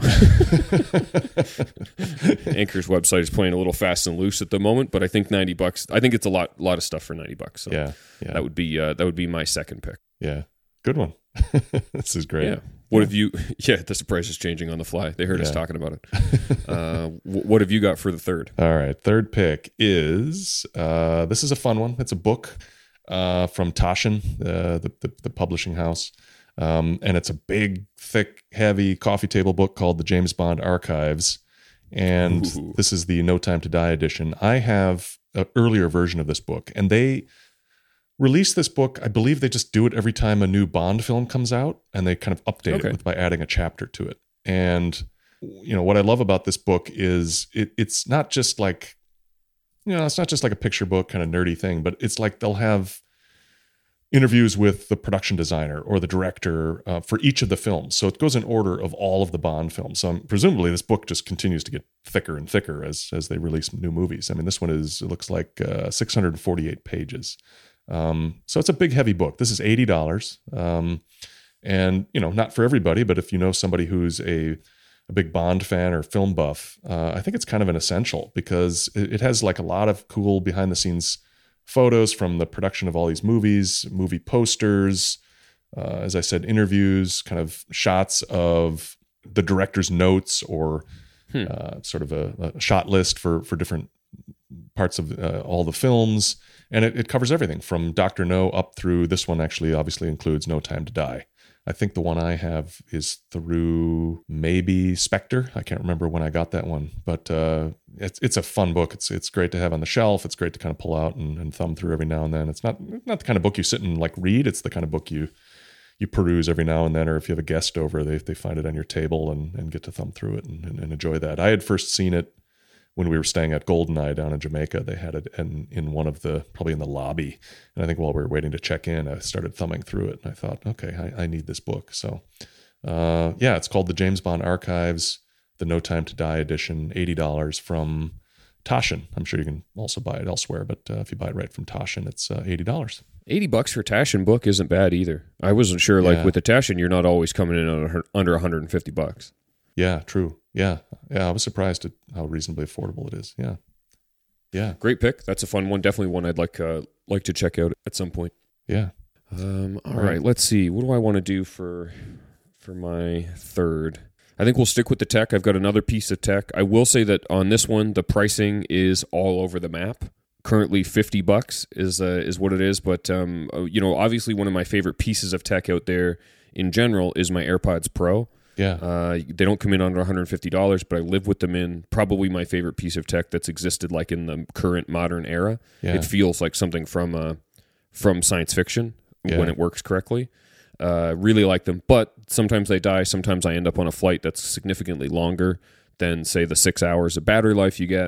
Anchor's website is playing a little fast and loose at the moment, but I think ninety bucks, I think it's a lot, lot of stuff for ninety bucks. So yeah. Yeah. That would be, uh, that would be my second pick. Yeah. Good one. This is great. Yeah. What yeah. have you? Yeah, the price is changing on the fly. They heard yeah. us talking about it. Uh, what have you got for the third? All right, third pick is uh, this is a fun one. It's a book uh, from Taschen, uh, the, the the publishing house, um, and it's a big, thick, heavy coffee table book called the James Bond Archives. And Ooh. This is the No Time to Die edition. I have an earlier version of this book, and they release this book. I believe they just do it every time a new Bond film comes out, and they kind of update okay. it with, by adding a chapter to it. And you know what I love about this book is it, it's not just like, you know, it's not just like a picture book kind of nerdy thing, but it's like they'll have interviews with the production designer or the director uh, for each of the films. So it goes in order of all of the Bond films. So um, presumably this book just continues to get thicker and thicker as as they release new movies. I mean, this one is, it looks like uh, six hundred forty-eight pages. Um, so it's a big, heavy book. This is eighty dollars. Um, and, you know, not for everybody, but if you know somebody who's a, a big Bond fan or film buff, uh, I think it's kind of an essential because it, it has like a lot of cool behind the scenes photos from the production of all these movies, movie posters, uh, as I said, interviews, kind of shots of the director's notes or hmm. uh, sort of a, a shot list for, for different parts of uh, all the films. And it, it covers everything from Doctor No up through, this one actually obviously includes No Time to Die. I think the one I have is through maybe Spectre. I can't remember when I got that one, but uh, it's it's a fun book. It's it's great to have on the shelf. It's great to kind of pull out and, and thumb through every now and then. It's not not the kind of book you sit and like read. It's the kind of book you you peruse every now and then, or if you have a guest over, they they find it on your table and, and get to thumb through it and, and, and enjoy that. I had first seen it when we were staying at Goldeneye down in Jamaica. They had it in, in one of the, probably in the lobby. And I think while we were waiting to check in, I started thumbing through it and I thought, okay, I, I need this book. So uh, yeah, it's called the James Bond Archives, the No Time to Die edition, eighty dollars from Taschen. I'm sure you can also buy it elsewhere, but uh, if you buy it right from Taschen, it's uh, eighty dollars. eighty bucks for a Taschen book isn't bad either. I wasn't sure, like yeah. with the Taschen, you're not always coming in under, under one hundred fifty bucks. Yeah, true. Yeah. Yeah. I was surprised at how reasonably affordable it is. Yeah. Yeah. Great pick. That's a fun one. Definitely one I'd like, uh, like to check out at some point. Yeah. Um, all right. right. Let's see. What do I want to do for, for my third? I think we'll stick with the tech. I've got another piece of tech. I will say that on this one, the pricing is all over the map. Currently fifty bucks is, uh, is what it is. But, um, you know, obviously one of my favorite pieces of tech out there in general is my AirPods Pro. Yeah, uh, they don't come in under one hundred fifty dollars, but I live with them in probably my favorite piece of tech that's existed like in the current modern era. Yeah. It feels like something from uh, from science fiction yeah. when it works correctly. Uh, really like them, but sometimes they die. Sometimes I end up on a flight that's significantly longer than, say, the six hours of battery life you get.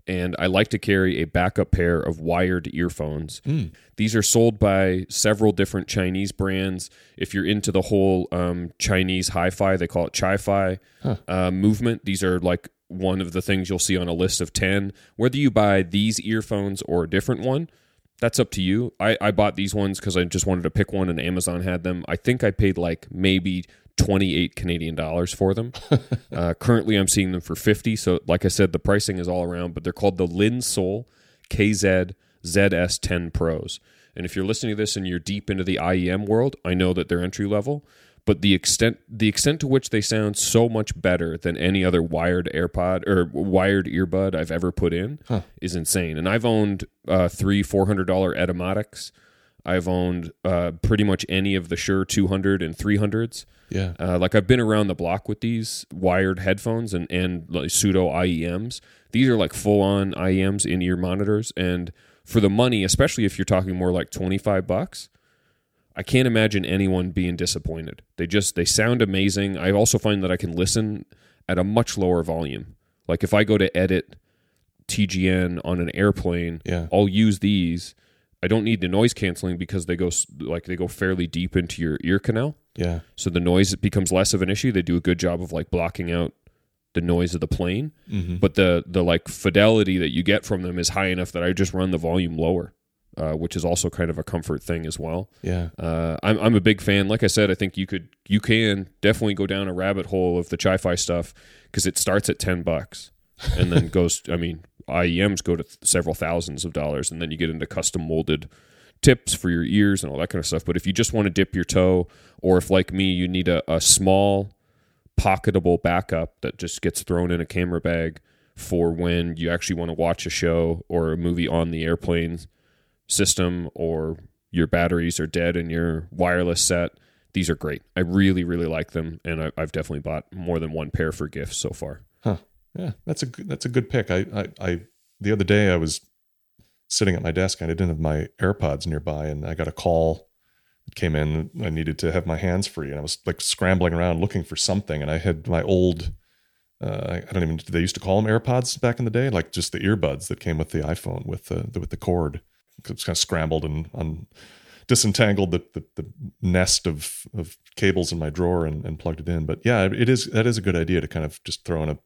and I like to carry a backup pair of wired earphones. Mm. These are sold by several different Chinese brands. If you're into the whole um, Chinese hi-fi, they call it chi-fi Huh. uh, movement. These are like one of the things you'll see on a list of ten. Whether you buy these earphones or a different one, that's up to you. I, I bought these ones because I just wanted to pick one, and Amazon had them. I think I paid like maybe twenty-eight Canadian dollars for them. uh, currently, I'm seeing them for fifty. So, like I said, the pricing is all around, but they're called the Linsol K Z Z S ten Pros. And if you're listening to this and you're deep into the I E M world, I know that they're entry level, but the extent the extent to which they sound so much better than any other wired AirPod or wired earbud I've ever put in huh. is insane. And I've owned uh, three four hundred dollars Etymotics. I've owned uh, pretty much any of the Shure two hundred and three hundreds. Yeah. Uh, like I've been around the block with these wired headphones and, and like pseudo I E Ms. These are like full-on I E Ms in-ear monitors. And for the money, especially if you're talking more like twenty-five bucks, I can't imagine anyone being disappointed. They just, they sound amazing. I also find that I can listen at a much lower volume. Like if I go to edit T G N on an airplane, Yeah. I'll use these. I don't need the noise canceling because they go like they go fairly deep into your ear canal. Yeah. So the noise becomes less of an issue. They do a good job of like blocking out the noise of the plane, Mm-hmm. but the the like fidelity that you get from them is high enough that I just run the volume lower, uh, which is also kind of a comfort thing as well. Yeah. Uh, I'm I'm a big fan. Like I said, I think you could you can definitely go down a rabbit hole of the chi-fi stuff because it starts at ten bucks and then goes. I mean, I E Ms go to th- several thousands of dollars, and then you get into custom molded tips for your ears and all that kind of stuff. But if you just want to dip your toe, or if like me, you need a, a small pocketable backup that just gets thrown in a camera bag for when you actually want to watch a show or a movie on the airplane system, or your batteries are dead in your wireless set, these are great. I really, really like them, and I, I've definitely bought more than one pair for gifts so far. Huh. Yeah, that's a good, that's a good pick. I, I, I, the other day I was sitting at my desk and I didn't have my AirPods nearby, and I got a call that came in. I needed to have my hands free, and I was like scrambling around looking for something. And I had my old, uh, I don't even, did they used to call them AirPods back in the day? Like just the earbuds that came with the iPhone with the, the with the cord. It was kind of scrambled and un, disentangled the, the, the nest of, of cables in my drawer and, and plugged it in. But yeah, it is, that is a good idea to kind of just throw in a,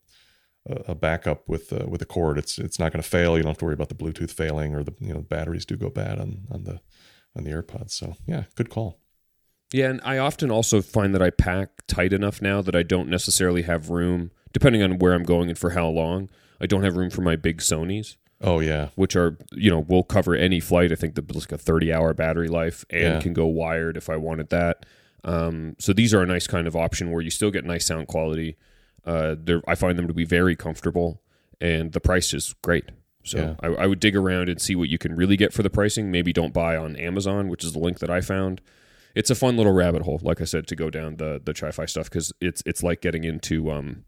a backup with uh, with a cord. It's it's not going to fail. You don't have to worry about the Bluetooth failing, or the you know the batteries do go bad on on the on the AirPods. So yeah, good call. Yeah, and I often also find that I pack tight enough now that I don't necessarily have room, depending on where I'm going and for how long. I don't have room for my big Sonys. Oh yeah, which are, you know, will cover any flight. I think there's like a thirty hour battery life and Yeah. can go wired if I wanted that. Um, so these are a nice kind of option where you still get nice sound quality. Uh, they're, I find them to be very comfortable, and the price is great. So Yeah. I, I would dig around and see what you can really get for the pricing. Maybe don't buy on Amazon, which is the link that I found. It's a fun little rabbit hole, like I said, to go down the the chi-fi stuff, because it's it's like getting into um,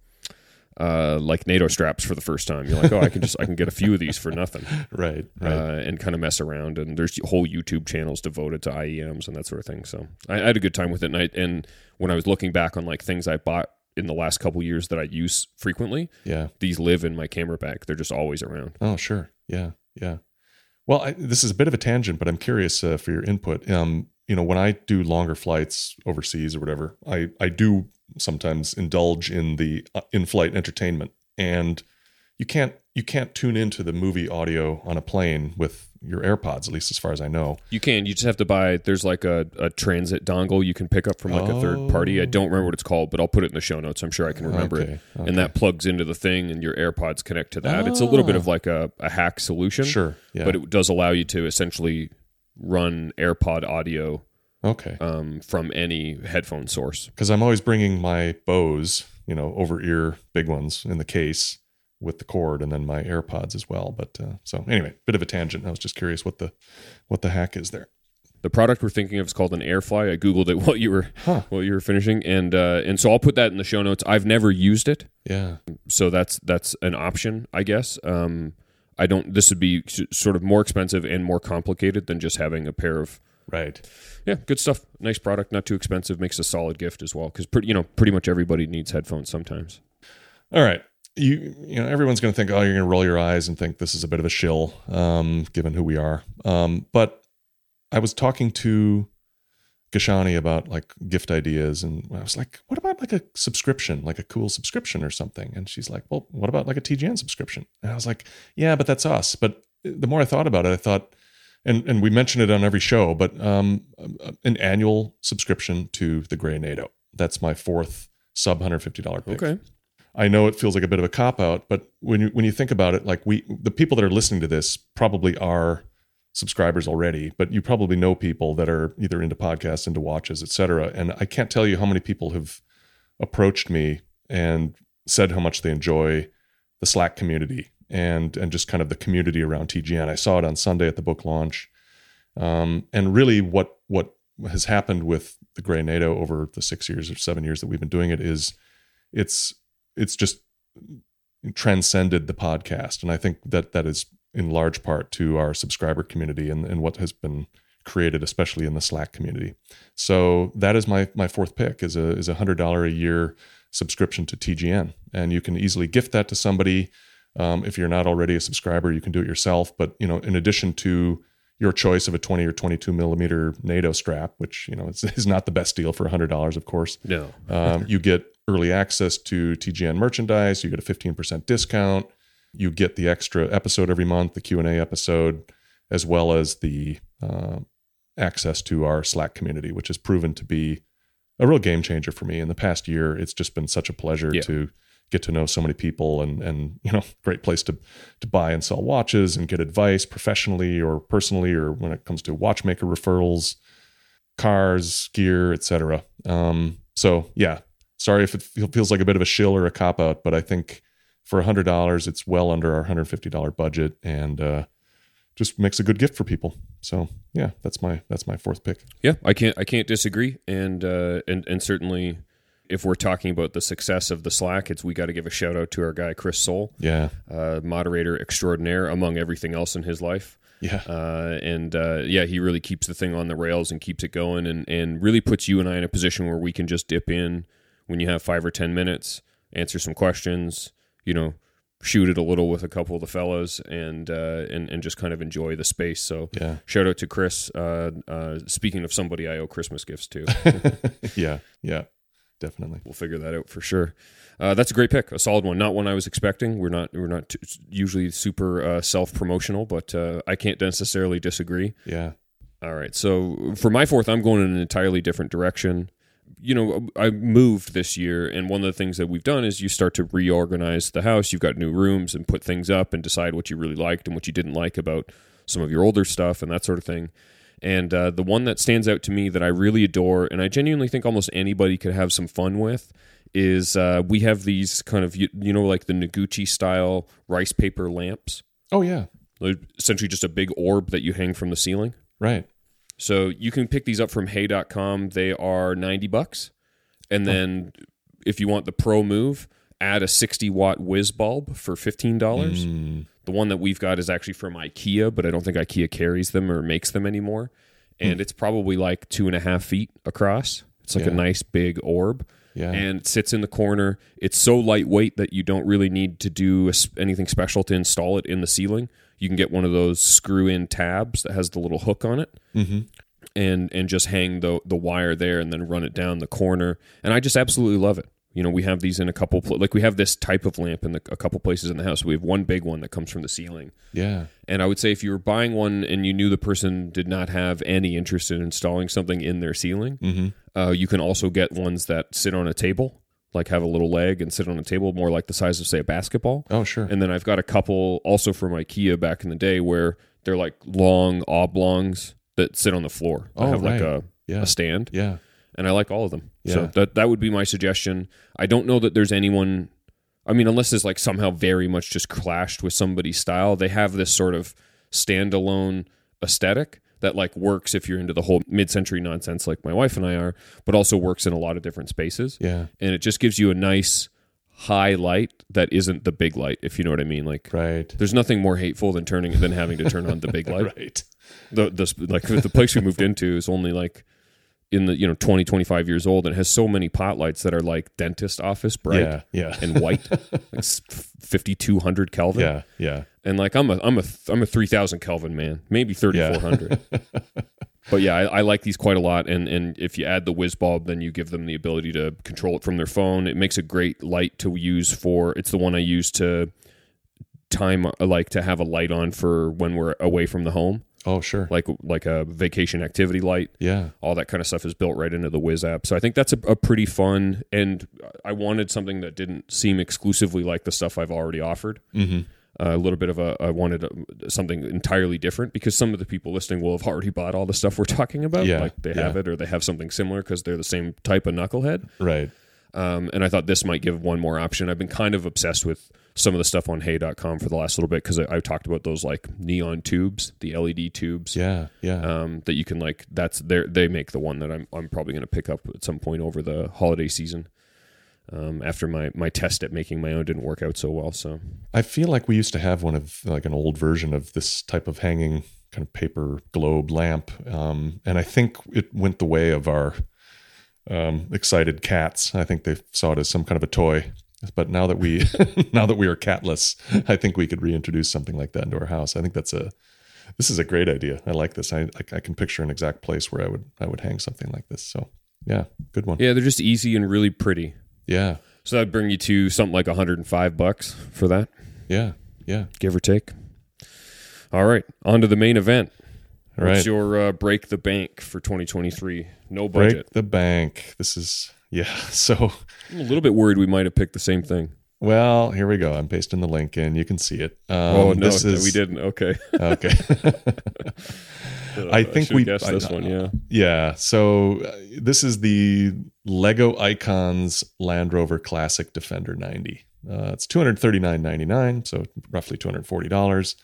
uh, like NATO straps for the first time. You're like, oh, I can just I can get a few of these for nothing, right, right. uh, and kind of mess around. And there's whole YouTube channels devoted to I E Ms and that sort of thing. So I, I had a good time with it. And, I, and when I was looking back on like things I bought in the last couple years that I use frequently, yeah. these live in my camera bag. They're just always around. Oh sure, yeah, yeah. Well, I, this is a bit of a tangent, but I'm curious uh, for your input. Um, you know, when I do longer flights overseas or whatever, I, I do sometimes indulge in the uh, in-flight entertainment, and you can't you can't tune into the movie audio on a plane with your AirPods, at least as far as I know. You can. You just have to buy, there's like a, a transit dongle you can pick up from like Oh. a third party. I don't remember what it's called, but I'll put it in the show notes. I'm sure I can remember Okay, it. okay. And that plugs into the thing, and your AirPods connect to that. It's a little bit Ah. of like a, a hack solution. Sure, yeah. But it does allow you to essentially run AirPod audio Okay. um, from any headphone source. Because I'm always bringing my Bose, you know, over ear big ones in the case with the cord, and then my AirPods as well. But uh, so anyway, bit of a tangent. I was just curious what the what the hack is there. The product we're thinking of is called an Airfly. I googled it while you were Huh. while you were finishing, and uh, and so I'll put that in the show notes. I've never used it, Yeah. so that's that's an option, I guess. Um, I don't. This would be s- sort of more expensive and more complicated than just having a pair of. Right. Yeah, good stuff. Nice product, not too expensive. Makes a solid gift as well, because pretty you know pretty much everybody needs headphones sometimes. All right. you you know everyone's going to think, oh, you're going to roll your eyes and think this is a bit of a shill, um, given who we are. Um, but I was talking to Gashani about like gift ideas, and I was like, what about like a subscription, like a cool subscription or something? And she's like, well, what about like a T G N subscription? And I was like, yeah, but that's us. But the more I thought about it, I thought, and and we mentioned it on every show, but um, an annual subscription to the Grey NATO. That's my fourth sub one hundred fifty dollars pick. Okay. I know it feels like a bit of a cop out, but when you when you think about it, like we the people that are listening to this probably are subscribers already, but you probably know people that are either into podcasts, into watches, et cetera. And I can't tell you how many people have approached me and said how much they enjoy the Slack community and and just kind of the community around T G N. I saw it on Sunday at the book launch. Um, and really what what has happened with the Grey NATO over the six years or seven years that we've been doing it is it's it's just transcended the podcast. And I think that that is in large part to our subscriber community and, and what has been created, especially in the Slack community. So that is my my fourth pick is a is a hundred dollar a year subscription to T G N, and you can easily gift that to somebody. Um, if you're not already a subscriber, you can do it yourself. But you know, in addition to your choice of a twenty or twenty-two millimeter NATO strap, which you know is, is not the best deal for a hundred dollars, of course. No, um, you get early access to T G N merchandise. You get a fifteen percent discount. You get the extra episode every month, the Q and A episode, as well as the uh, access to our Slack community, which has proven to be a real game changer for me. In the past year, it's just been such a pleasure yeah. to get to know so many people, and and you know, great place to to buy and sell watches and get advice professionally or personally, or when it comes to watchmaker referrals, cars, gear, et cetera. Um, so yeah, sorry if it feels like a bit of a shill or a cop out, but I think for one hundred dollars, it's well under our one hundred fifty dollars budget, and uh, just makes a good gift for people. So yeah, that's my that's my fourth pick. Yeah, I can't I can't disagree, and uh, and and certainly, if we're talking about the success of the Slack, it's we got to give a shout out to our guy Chris Soule, yeah, uh, moderator extraordinaire among everything else in his life. Yeah, uh, and uh, yeah, he really keeps the thing on the rails and keeps it going, and and really puts you and I in a position where we can just dip in when you have five or ten minutes, answer some questions. You know, shoot it a little with a couple of the fellows, and uh, and and just kind of enjoy the space. So, yeah. Shout out to Chris. Uh, uh, speaking of somebody I owe Christmas gifts to, yeah, yeah, definitely. We'll figure that out for sure. Uh, that's a great pick, a solid one. Not one I was expecting. We're not we're not t- usually super uh, self promotional, but uh, I can't necessarily disagree. Yeah. All right. So for my fourth, I'm going in an entirely different direction. You know, I moved this year, and one of the things that we've done is you start to reorganize the house. You've got new rooms and put things up and decide what you really liked and what you didn't like about some of your older stuff and that sort of thing. And uh, the one that stands out to me that I really adore, and I genuinely think almost anybody could have some fun with, is uh, we have these kind of, you, you know, like the Noguchi style rice paper lamps. Oh, yeah. They're essentially just a big orb that you hang from the ceiling. Right. So you can pick these up from hey dot com. They are ninety bucks. And then oh. if you want the Pro Move, add a sixty watt whiz bulb for fifteen dollars. Mm. The one that we've got is actually from IKEA, but I don't think IKEA carries them or makes them anymore. And mm. it's probably like two and a half feet across. It's like yeah. a nice big orb. Yeah. And it sits in the corner. It's so lightweight that you don't really need to do anything special to install it in the ceiling. You can get one of those screw-in tabs that has the little hook on it, mm-hmm. and and just hang the the wire there, and then run it down the corner. And I just absolutely love it. You know, we have these in a couple, like we have this type of lamp in the, a couple places in the house. We have one big one that comes from the ceiling. Yeah. And I would say if you were buying one and you knew the person did not have any interest in installing something in their ceiling, mm-hmm. uh, you can also get ones that sit on a table, like have a little leg and sit on a table more like the size of, say, a basketball. Oh, sure. And then I've got a couple also from IKEA back in the day where they're like long oblongs that sit on the floor. They oh, have right. like a, yeah. a stand. Yeah. And I like all of them. Yeah. So that that would be my suggestion. I don't know that there's anyone, I mean, unless it's like somehow very much just clashed with somebody's style, they have this sort of standalone aesthetic that like works if you're into the whole mid-century nonsense like my wife and I are, but also works in a lot of different spaces. Yeah. And it just gives you a nice high light that isn't the big light, if you know what I mean. Like, right. There's nothing more hateful than turning than having to turn on the big light. Right. The the like the place we moved into is only like in the, you know, twenty, twenty-five years old, and it has so many pot lights that are like dentist office bright Yeah, yeah. and white, like fifty-two hundred Kelvin. Yeah, yeah. And like I'm a I'm a I'm a three thousand Kelvin man, maybe thirty-four hundred. Yeah. But yeah, I, I like these quite a lot. And and if you add the whiz bulb, then you give them the ability to control it from their phone. It makes a great light to use for. It's the one I use to time, like to have a light on for when we're away from the home. Oh, sure. Like like a vacation activity light. Yeah. All that kind of stuff is built right into the Wiz app. So I think that's a, a pretty fun, and I wanted something that didn't seem exclusively like the stuff I've already offered. Mm-hmm. Uh, a little bit of a, I wanted a, something entirely different, because some of the people listening will have already bought all the stuff we're talking about. Yeah, Like they yeah. have it, or they have something similar because they're the same type of knucklehead. Right. Um, and I thought this might give one more option. I've been kind of obsessed with some of the stuff on hey dot com for the last little bit, because I, I talked about those like neon tubes, the L E D tubes. Yeah, yeah. Um, that you can like, that's their, they make the one that I'm I'm probably going to pick up at some point over the holiday season. Um, after my, my test at making my own didn't work out so well. So I feel like we used to have one of like an old version of this type of hanging kind of paper globe lamp. Um, and I think it went the way of our um, excited cats. I think they saw it as some kind of a toy. But now that we now that we are catless, I think we could reintroduce something like that into our house. I think that's a this is a great idea. I like this. I I, I can picture an exact place where I would I would hang something like this. So yeah, good one. yeah, they're just easy and really pretty. Yeah. So that'd bring you to something like one hundred five bucks for that, Yeah. Yeah. give or take. All right, on to the main event. All What's right. your uh, break the bank for twenty twenty-three? No budget. Break the bank. This is yeah. So I'm a little bit worried we might have picked the same thing. well, here we go. I'm pasting the link in. You can see it. Um, oh no, this is, we didn't. Okay. Okay. Uh, I think should we guessed I- this one. Yeah. Yeah. So uh, this is the Lego Icons Land Rover Classic Defender ninety. Uh, it's two hundred thirty-nine ninety-nine, so roughly two hundred forty dollars.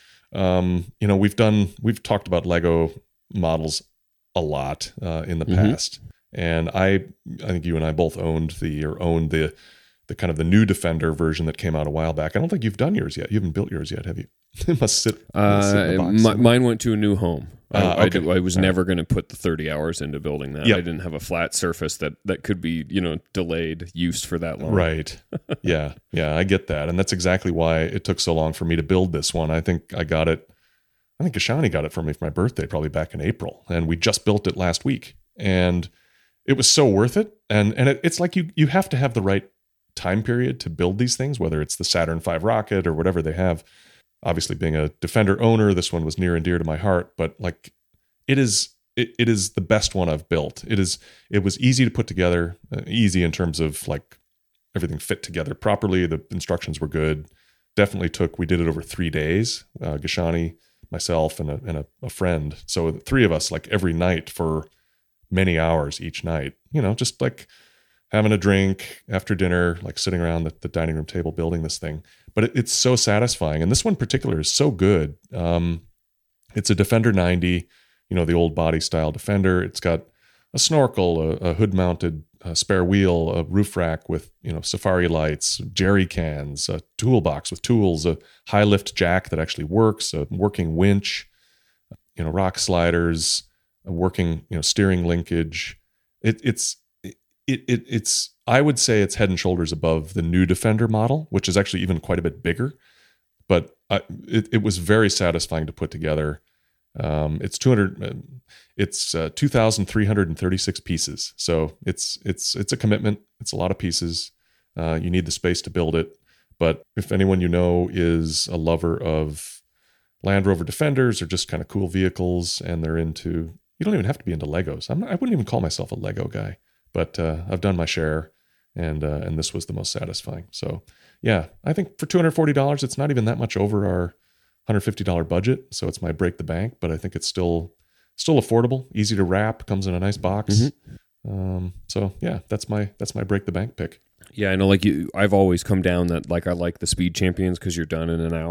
Um, you know, we've done we've talked about Lego models a lot uh, in the Mhm. past, and I I think you and I both owned the or owned the the kind of the new Defender version that came out a while back. I don't think you've done yours yet. You haven't built yours yet, have you? It must sit. it must sit in the Uh, box my, somewhere. mine went to a new home. I, Ah, I okay. did- I was All right. never going to put the thirty hours into building that. Yep. I didn't have a flat surface that, that could be, you know, delayed use for that long. Right. Yeah. Yeah. I get that. And that's exactly why it took so long for me to build this one. I think I got it. I think Gashani got it for me for my birthday, probably back in April. And we just built it last week. And it was so worth it. And and it, it's like you you have to have the right time period to build these things, whether it's the Saturn five rocket or whatever they have. Obviously, being a Defender owner, this one was near and dear to my heart. But like, it is it, it is the best one I've built. It is it was easy to put together, uh, easy in terms of like everything fit together properly. The instructions were good. Definitely took. We did it over three days. Uh, Gashani, myself, and a and a, a friend. So the three of us, like every night for many hours each night. You know, just like having a drink after dinner, like sitting around the, the dining room table building this thing. But it, it's so satisfying. And this one in particular is so good. Um, it's a Defender ninety, you know, the old body style Defender. It's got a snorkel, a, a hood mounted uh, spare wheel, a roof rack with, you know, safari lights, jerry cans, a toolbox with tools, a high lift jack that actually works, a working winch, you know, rock sliders, a working, you know, steering linkage. It, it's, it, it, it's, I would say it's head and shoulders above the new Defender model, which is actually even quite a bit bigger, but I, it, it was very satisfying to put together. Um, it's two hundred, it's uh, two thousand three hundred thirty-six pieces. So it's, it's, it's a commitment. It's a lot of pieces. Uh, you need the space to build it. But if anyone you know is a lover of Land Rover Defenders or just kind of cool vehicles, and they're into, you don't even have to be into Legos. I'm not, I wouldn't even call myself a Lego guy, but uh, I've done my share, and uh, and this was the most satisfying. So yeah, I think for two hundred forty dollars, it's not even that much over our one hundred fifty dollars budget. So it's my break the bank, but I think it's still still affordable, easy to wrap, comes in a nice box. Mm-hmm. Um, so yeah, that's my that's my break the bank pick. Yeah, I know. Like you, I've always come down that like I like the Speed Champions because you're done in an hour.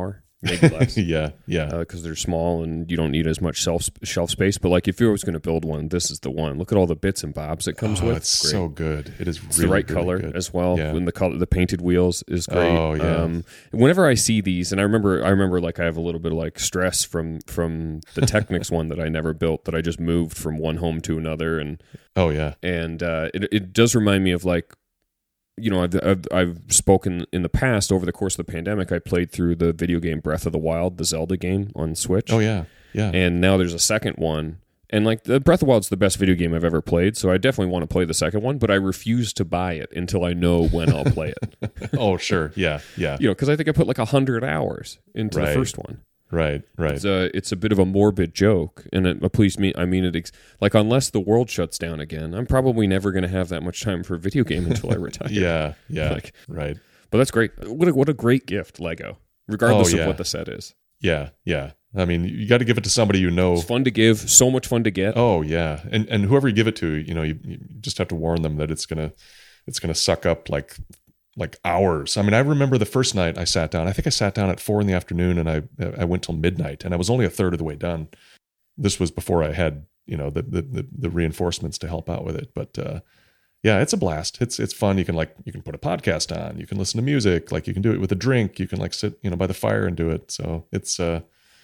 maybe less. yeah, yeah. Because uh, they're small and you don't need as much shelf shelf space. But like if you was going to build one, this is the one. Look at all the bits and bobs it comes oh, with. It's great. So good. It is it's really, the right really color good. as well. Yeah. When the color, the painted wheels is great. Oh yeah. Um, whenever I see these, and I remember, I remember like I have a little bit of like stress from from the Technics one that I never built, that I just moved from one home to another, and oh yeah, and uh, it it does remind me of like. You know, I've, I've I've spoken in the past over the course of the pandemic. I played through the video game Breath of the Wild, the Zelda game on Switch. Oh yeah, yeah. And now there's a second one, and like the Breath of the Wild's the best video game I've ever played. So I definitely want to play the second one, but I refuse to buy it until I know when I'll play it. oh sure, yeah, yeah. You know, because I think I put like a hundred hours into right. the first one. Right, right. It's a, it's a bit of a morbid joke, and it, please me, I mean it. Ex- like unless the world shuts down again, I'm probably never going to have that much time for a video game until I retire. yeah, yeah, like, right. But that's great. What a, what a great gift, Lego, regardless oh, yeah. of what the set is. Yeah, yeah. I mean, you got to give it to somebody you know. It's fun to give, so much fun to get. Oh yeah, and and whoever you give it to, you know, you, you just have to warn them that it's gonna it's gonna suck up like. like hours. I mean, I remember the first night I sat down, I think I sat down at four in the afternoon and I, I went till midnight and I was only a third of the way done. This was before I had, you know, the, the, the, the reinforcements to help out with it. But, uh, yeah, it's a blast. It's, it's fun. You can like, you can put a podcast on, you can listen to music, like you can do it with a drink. You can like sit, you know, by the fire and do it. So it's, uh,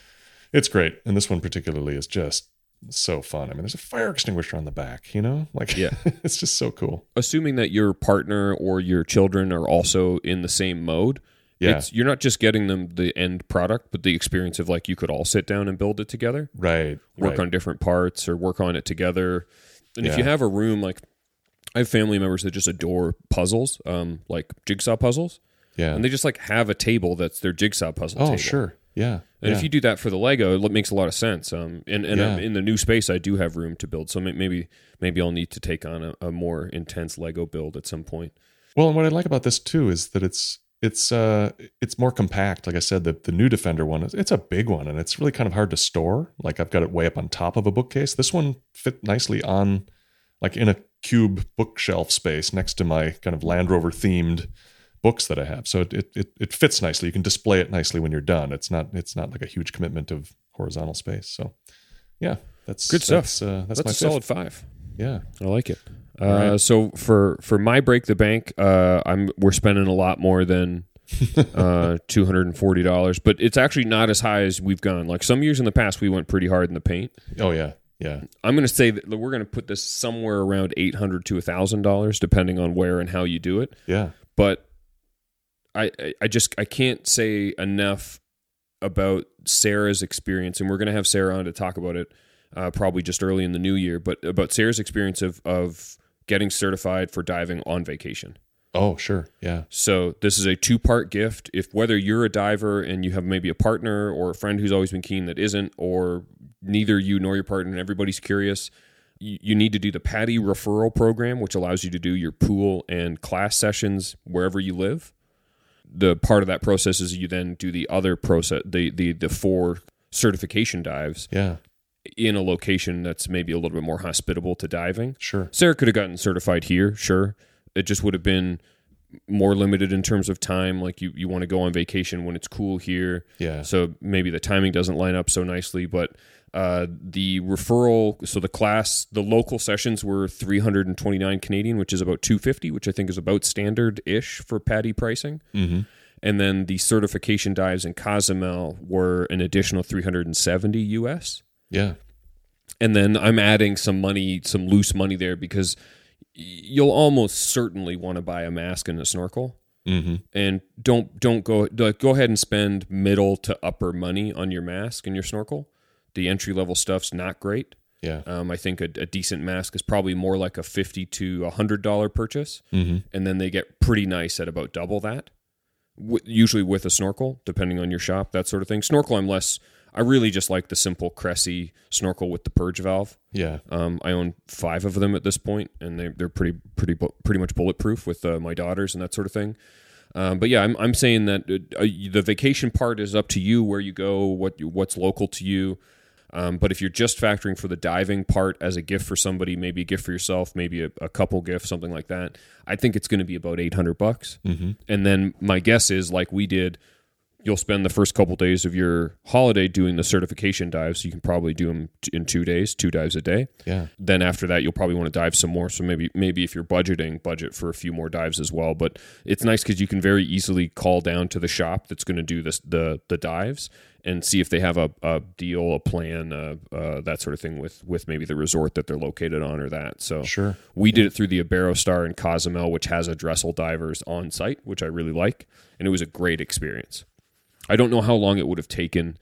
it's great. And this one particularly is just so fun. I mean, there's a fire extinguisher on the back, you know, like, yeah, it's just so cool. Assuming that your partner or your children are also in the same mode. Yeah. It's, you're not just getting them the end product, but the experience of like, you could all sit down and build it together. Right. Work right. on different parts or work on it together. And yeah. if you have a room, like I have family members that just adore puzzles, um, like jigsaw puzzles. Yeah. And they just like have a table that's their jigsaw puzzle oh, table. sure. Yeah. And yeah. if you do that for the Lego, it makes a lot of sense. Um, and and yeah. um, in the new space, I do have room to build. So maybe maybe I'll need to take on a, a more intense Lego build at some point. Well, and what I like about this too is that it's it's uh it's more compact. Like I said, the the new Defender one, it's a big one, and it's really kind of hard to store. Like I've got it way up on top of a bookcase. This one fit nicely on, like in a cube bookshelf space next to my kind of Land Rover themed books that I have. So it, it it fits nicely. You can display it nicely when you're done. It's not it's not like a huge commitment of horizontal space. So yeah, that's good stuff. That's, uh, that's, that's my a solid five. Yeah, I like it. Uh, right. So for for my break the bank, uh, I'm we're spending a lot more than uh, two hundred and forty dollars, but it's actually not as high as we've gone. Like some years in the past, we went pretty hard in the paint. Oh yeah. Yeah, I'm going to say that we're going to put this somewhere around eight hundred to a thousand dollars, depending on where and how you do it. Yeah, but I, I just I can't say enough about Sarah's experience, and we're going to have Sarah on to talk about it uh, probably just early in the new year, but about Sarah's experience of of getting certified for diving on vacation. Oh, sure. Yeah. So this is a two-part gift. If whether you're a diver and you have maybe a partner or a friend who's always been keen that isn't, or neither you nor your partner and everybody's curious, you, you need to do the PADI referral program, which allows you to do your pool and class sessions wherever you live. The part of that process is you then do the other process, the the the four certification dives. Yeah. In a location that's maybe a little bit more hospitable to diving. Sure. Sarah could have gotten certified here, sure. It just would have been more limited in terms of time. Like you, you want to go on vacation when it's cool here. Yeah. So maybe the timing doesn't line up so nicely, but uh, the referral, so the class, the local sessions were three hundred twenty-nine Canadian, which is about two hundred fifty, which I think is about standard-ish for PADI pricing. Mm-hmm. And then the certification dives in Cozumel were an additional three hundred seventy U S. Yeah. And then I'm adding some money, some loose money there because you'll almost certainly want to buy a mask and a snorkel. Mm-hmm. And don't don't go like, go ahead and spend middle to upper money on your mask and your snorkel. The entry level stuff's not great. Yeah. Um, I think a, a decent mask is probably more like a fifty to a hundred dollar purchase, mm-hmm. and then they get pretty nice at about double that. W- usually with a snorkel, depending on your shop, that sort of thing. Snorkel, I'm less. I really just like the simple Cressy snorkel with the purge valve. Yeah. Um, I own five of them at this point, and they they're pretty pretty pretty much bulletproof with uh, my daughters and that sort of thing. Um, but yeah, I'm I'm saying that uh, the vacation part is up to you where you go, what what's local to you. Um, but if you're just factoring for the diving part as a gift for somebody, maybe a gift for yourself, maybe a, a couple gift, something like that, I think it's going to be about eight hundred bucks. Mm-hmm. And then my guess is, like we did, you'll spend the first couple days of your holiday doing the certification dives. You can probably do them in two days, two dives a day. Yeah. Then after that, you'll probably want to dive some more. So maybe maybe if you're budgeting, budget for a few more dives as well. But it's nice because you can very easily call down to the shop that's going to do this the the dives and see if they have a, a deal, a plan, uh, uh, that sort of thing with with maybe the resort that they're located on or that. So Sure. we did it through the Iberostar in Cozumel, which has a Dressel divers on site, which I really like, and it was a great experience. I don't know how long it would have taken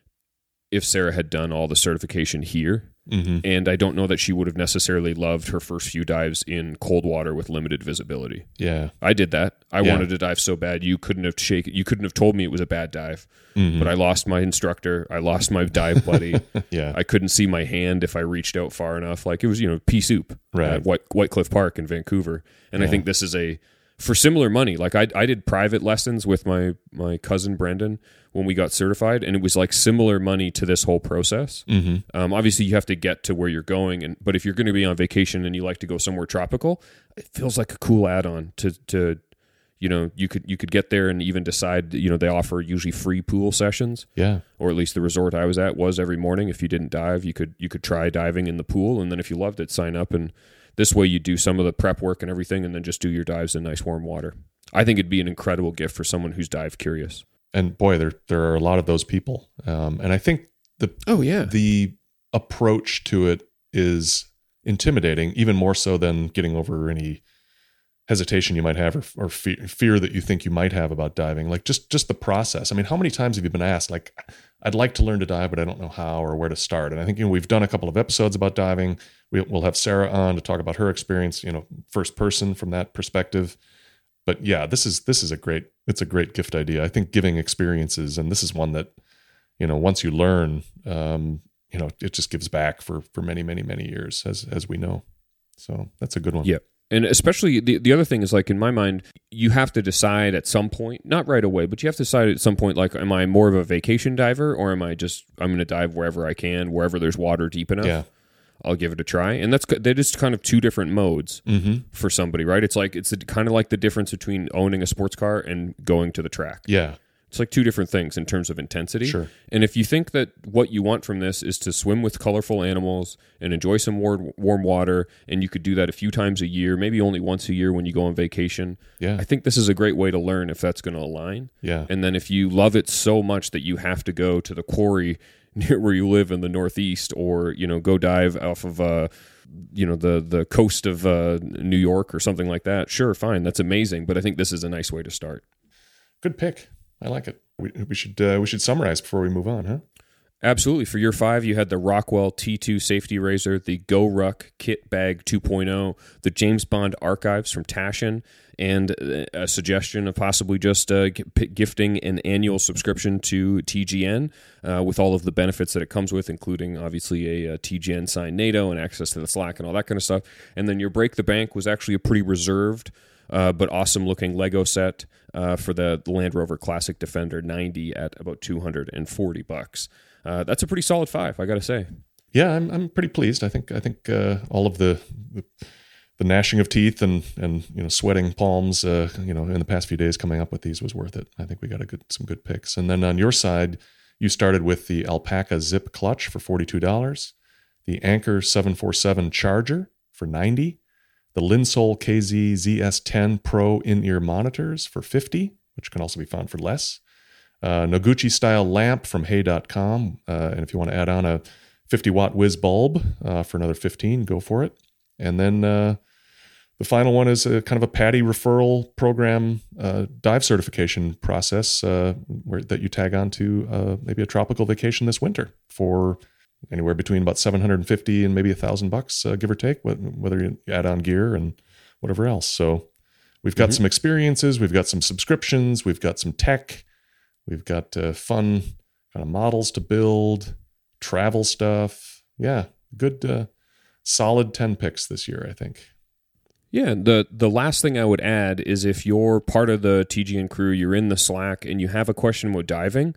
if Sarah had done all the certification here. Mm-hmm. And I don't know that she would have necessarily loved her first few dives in cold water with limited visibility. Yeah. I did that. I Yeah. wanted to dive so bad. You couldn't have shaken, you couldn't have told me it was a bad dive. Mm-hmm. But I lost my instructor. I lost my dive buddy. Yeah. I couldn't see my hand if I reached out far enough. Like it was, you know, pea soup Right. at White, White Cliff Park in Vancouver. And Yeah. I think this is a, for similar money, like I, I did private lessons with my, my cousin Brendan when we got certified, and it was like similar money to this whole process. Mm-hmm. Um, obviously, you have to get to where you're going, and but if you're going to be on vacation and you like to go somewhere tropical, it feels like a cool add-on to to you know you could you could get there and even decide. You know, they offer usually free pool sessions. Yeah. Or at least the resort I was at was every morning. If you didn't dive, you could you could try diving in the pool, and then if you loved it, sign up. And this way, you do some of the prep work and everything, and then just do your dives in nice warm water. I think it'd be an incredible gift for someone who's dive curious. And boy, there there are a lot of those people. Um, and I think the Oh yeah, the approach to it is intimidating, even more so than getting over any hesitation you might have or, or fe- fear that you think you might have about diving. Like just just the process. I mean, how many times have you been asked, like, I'd like to learn to dive, but I don't know how or where to start? And I think, you know, we've done a couple of episodes about diving. We, we'll have Sarah on to talk about her experience, you know, first person from that perspective. But yeah, this is this is a great it's a great gift idea. I think giving experiences, and this is one that, you know, once you learn, um, you know, it just gives back for for many many many years, as as we know. So that's a good one. Yeah. And especially the, the other thing is, like, in my mind, you have to decide at some point, not right away, but you have to decide at some point, like, am I more of a vacation diver, or am I just, I'm going to dive wherever I can, wherever there's water deep enough. Yeah. I'll give it a try. And that's that is kind of two different modes Mm-hmm. for somebody, right? It's like, it's kind of like the difference between owning a sports car and going to the track. Yeah. It's like two different things in terms of intensity. Sure. And if you think that what you want from this is to swim with colorful animals and enjoy some warm, warm water, and you could do that a few times a year, maybe only once a year when you go on vacation, Yeah. I think this is a great way to learn if that's going to align. Yeah. And then if you love it so much that you have to go to the quarry near where you live in the Northeast, or, you know, go dive off of, uh, you know, the, the coast of uh, New York or something like that, sure, fine. That's amazing. But I think this is a nice way to start. Good pick. I like it. We, we should uh, we should summarize before we move on, huh? Absolutely. For year five, you had the Rockwell T two Safety Razor, the GoRuck Kit Bag two point oh, the James Bond Archives from Tashin, and a suggestion of possibly just uh, gifting an annual subscription to T G N uh, with all of the benefits that it comes with, including obviously a, a T G N signed NATO and access to the Slack and all that kind of stuff. And then your Break the Bank was actually a pretty reserved Uh, but awesome looking Lego set uh, for the Land Rover Classic Defender ninety at about two hundred forty bucks. Uh, that's a pretty solid five, I got to say. Yeah, I'm I'm pretty pleased. I think I think uh, all of the, the the gnashing of teeth and and you know sweating palms, uh, you know, in the past few days coming up with these was worth it. I think we got a good some good picks. And then on your side, you started with the Alpaca Zip Clutch for forty-two dollars, the Anchor seven forty-seven Charger for ninety dollars, the Linsol K Z Z S ten Pro in-ear monitors for fifty dollars, which can also be found for less. Uh, Noguchi style lamp from hey dot com. Uh, and if you want to add on a fifty watt whiz bulb uh, for another fifteen, go for it. And then uh, the final one is a kind of a PADI referral program uh, dive certification process uh, where that you tag on to uh, maybe a tropical vacation this winter for anywhere between about seven hundred fifty and maybe a thousand bucks, uh, give or take, whether you add on gear and whatever else. So we've got mm-hmm. some experiences, we've got some subscriptions, we've got some tech, we've got uh, fun kind of models to build, travel stuff. Yeah, good, uh, solid ten picks this year, I think. Yeah, the the last thing I would add is if you're part of the T G N crew, you're in the Slack, and you have a question about diving,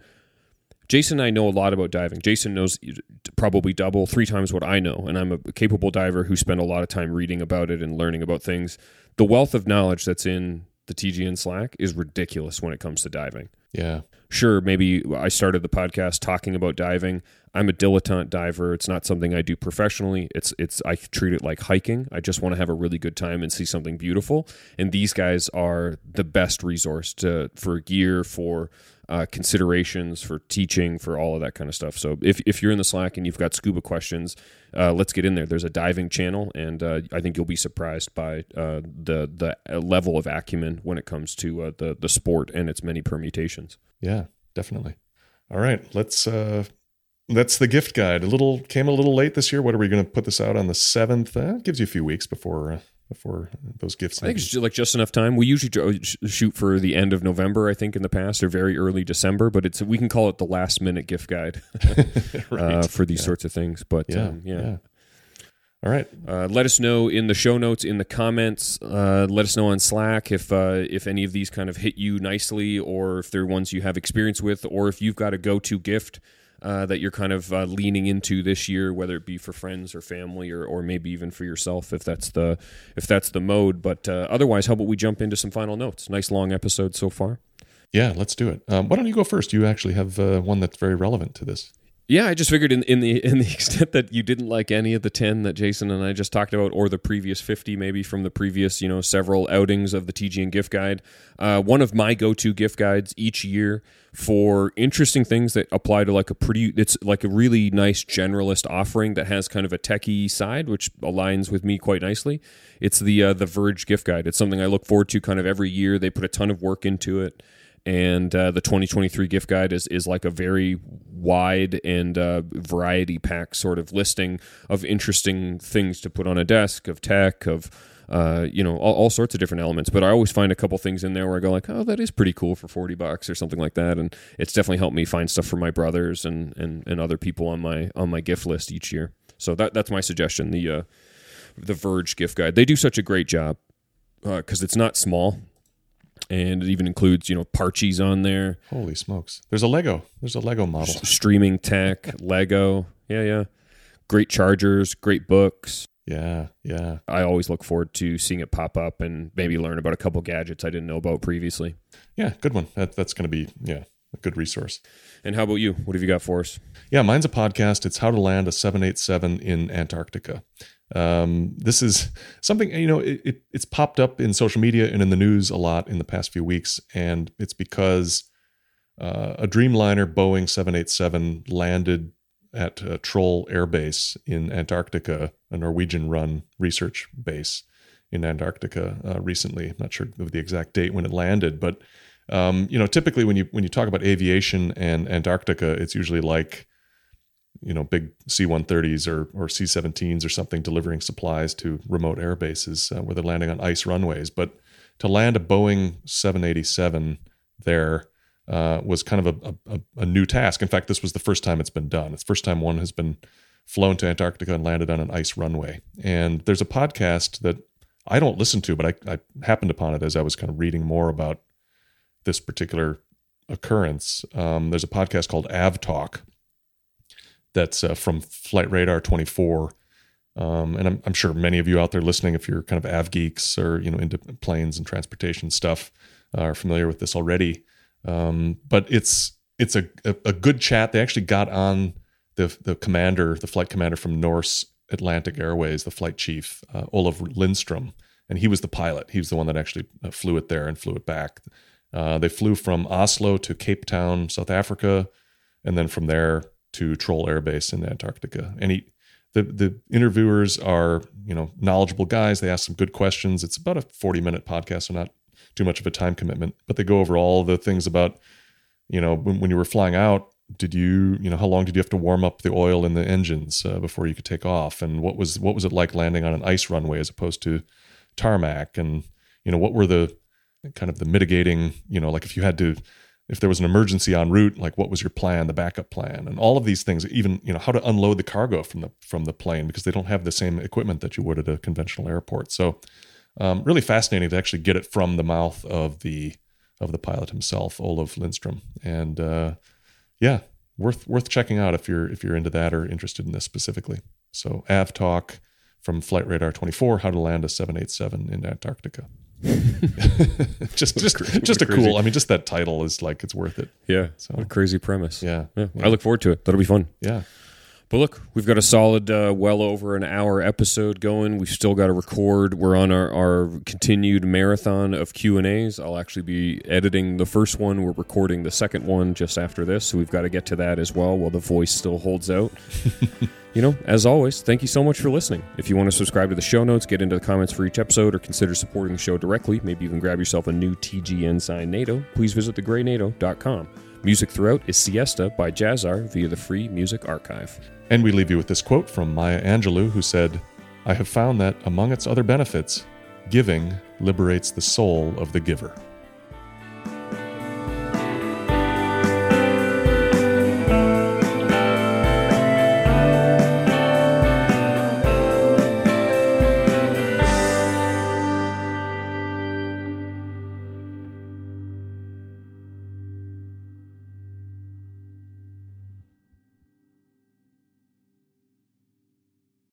Jason and I know a lot about diving. Jason knows probably double, three times what I know, and I'm a capable diver who spent a lot of time reading about it and learning about things. The wealth of knowledge that's in the T G N Slack is ridiculous when it comes to diving. Yeah. Sure, maybe I started the podcast talking about diving. I'm a dilettante diver. It's not something I do professionally. It's it's I treat it like hiking. I just want to have a really good time and see something beautiful. And these guys are the best resource to for gear, for uh, considerations, for teaching, for all of that kind of stuff. So if if you're in the Slack and you've got scuba questions, uh, let's get in there. There's a diving channel, and uh, I think you'll be surprised by uh, the the level of acumen when it comes to uh, the the sport and its many permutations. Yeah, definitely. All right, let's. Uh, that's the gift guide. A little came a little late this year. What are we going to put this out on the seventh? Uh, it gives you a few weeks before uh, before those gifts. I think it's like just enough time. We usually shoot for the end of November, I think, in the past, or very early December. But it's we can call it the last minute gift guide right. uh, for these yeah. sorts of things. But yeah, um, yeah. yeah. All right. Uh, let us know in the show notes, in the comments. Uh, let us know on Slack if uh, if any of these kind of hit you nicely, or if they're ones you have experience with, or if you've got a go-to gift uh, that you're kind of uh, leaning into this year, whether it be for friends or family, or or maybe even for yourself, if that's the if that's the mode. But uh, otherwise, how about we jump into some final notes? Nice long episode so far. Yeah, let's do it. Um, why don't you go first? You actually have uh, one that's very relevant to this. Yeah, I just figured in, in the in the extent that you didn't like any of the ten that Jason and I just talked about, or the previous fifty, maybe from the previous, you know, several outings of the T G N gift guide, uh, one of my go-to gift guides each year for interesting things that apply to like a pretty, it's like a really nice generalist offering that has kind of a techie side, which aligns with me quite nicely. It's the uh, the Verge gift guide. It's something I look forward to kind of every year. They put a ton of work into it. And uh, the twenty twenty-three gift guide is is like a very wide and uh, variety pack sort of listing of interesting things to put on a desk, of tech, of uh, you know all, all sorts of different elements. But I always find a couple things in there where I go like, oh, that is pretty cool for forty bucks or something like that. And it's definitely helped me find stuff for my brothers and and, and other people on my on my gift list each year. So that that's my suggestion. The uh, the Verge gift guide. They do such a great job because uh, it's not small. And it even includes, you know, Parchees on there. Holy smokes. There's a Lego. There's a Lego model. S- streaming tech, Lego. Yeah, yeah. Great chargers, great books. Yeah, yeah. I always look forward to seeing it pop up and maybe learn about a couple gadgets I didn't know about previously. Yeah, good one. That, that's going to be, yeah, a good resource. And how about you? What have you got for us? Yeah, mine's a podcast. It's How to Land a seven eighty-seven in Antarctica. Um, this is something, you know, it, it, it's popped up in social media and in the news a lot in the past few weeks. And it's because uh, a Dreamliner Boeing seven eighty-seven landed at uh, Troll Air Base in Antarctica, a Norwegian-run research base in Antarctica uh, recently. I'm not sure of the exact date when it landed, but um, you know, typically when you when you talk about aviation and Antarctica, it's usually like, you know, big C one thirties or or C seventeens or something delivering supplies to remote air bases uh, where they're landing on ice runways. But to land a Boeing seven eighty-seven there uh, was kind of a, a, a new task. In fact, this was the first time it's been done. It's the first time one has been flown to Antarctica and landed on an ice runway. And there's a podcast that I don't listen to, but I, I happened upon it as I was kind of reading more about this particular occurrence. Um, there's a podcast called AvTalk that's uh, from Flight Radar twenty-four. Um, and I'm, I'm sure many of you out there listening, if you're kind of av geeks or, you know, into planes and transportation stuff, uh, are familiar with this already. Um, but it's it's a, a, a good chat. They actually got on the the commander, the flight commander from Norse Atlantic Airways, the flight chief, uh, Olaf Lindstrom, and he was the pilot. He was the one that actually uh, flew it there and flew it back. Uh, they flew from Oslo to Cape Town, South Africa, and then from there to Troll Air Base in Antarctica. And he, the the interviewers are, you know, knowledgeable guys. They ask some good questions. It's about a forty minute podcast, so not too much of a time commitment. But they go over all the things about, you know, when, when you were flying out, did you, you know, how long did you have to warm up the oil in the engines uh, before you could take off? And what was what was it like landing on an ice runway as opposed to tarmac? And, you know, what were the kind of the mitigating, you know, like if you had to, if there was an emergency en route, like what was your plan, the backup plan, and all of these things, even, you know, how to unload the cargo from the, from the plane, because they don't have the same equipment that you would at a conventional airport. So um, really fascinating to actually get it from the mouth of the, of the pilot himself, Olaf Lindstrom. And uh, yeah, worth, worth checking out if you're, if you're into that or interested in this specifically. So AvTalk from Flight Radar twenty-four, How to Land a seven eighty-seven in Antarctica. just just cra- just a crazy- cool. I mean, just that title is like it's worth it. Yeah. So- What a crazy premise. Yeah, Yeah. yeah. I look forward to it. That'll be fun. Yeah. But look, we've got a solid, uh, well over an hour episode going. We've still got to record. We're on our, our continued marathon of Q and A's. I'll actually be editing the first one. We're recording the second one just after this, so we've got to get to that as well while the voice still holds out. You know, as always, thank you so much for listening. If you want to subscribe to the show notes, get into the comments for each episode, or consider supporting the show directly, maybe even grab yourself a new T G N sign NATO, please visit the grey nato dot com. Music throughout is Siesta by Jazzar via the Free Music Archive. And we leave you with this quote from Maya Angelou, who said, "I have found that, among its other benefits, giving liberates the soul of the giver."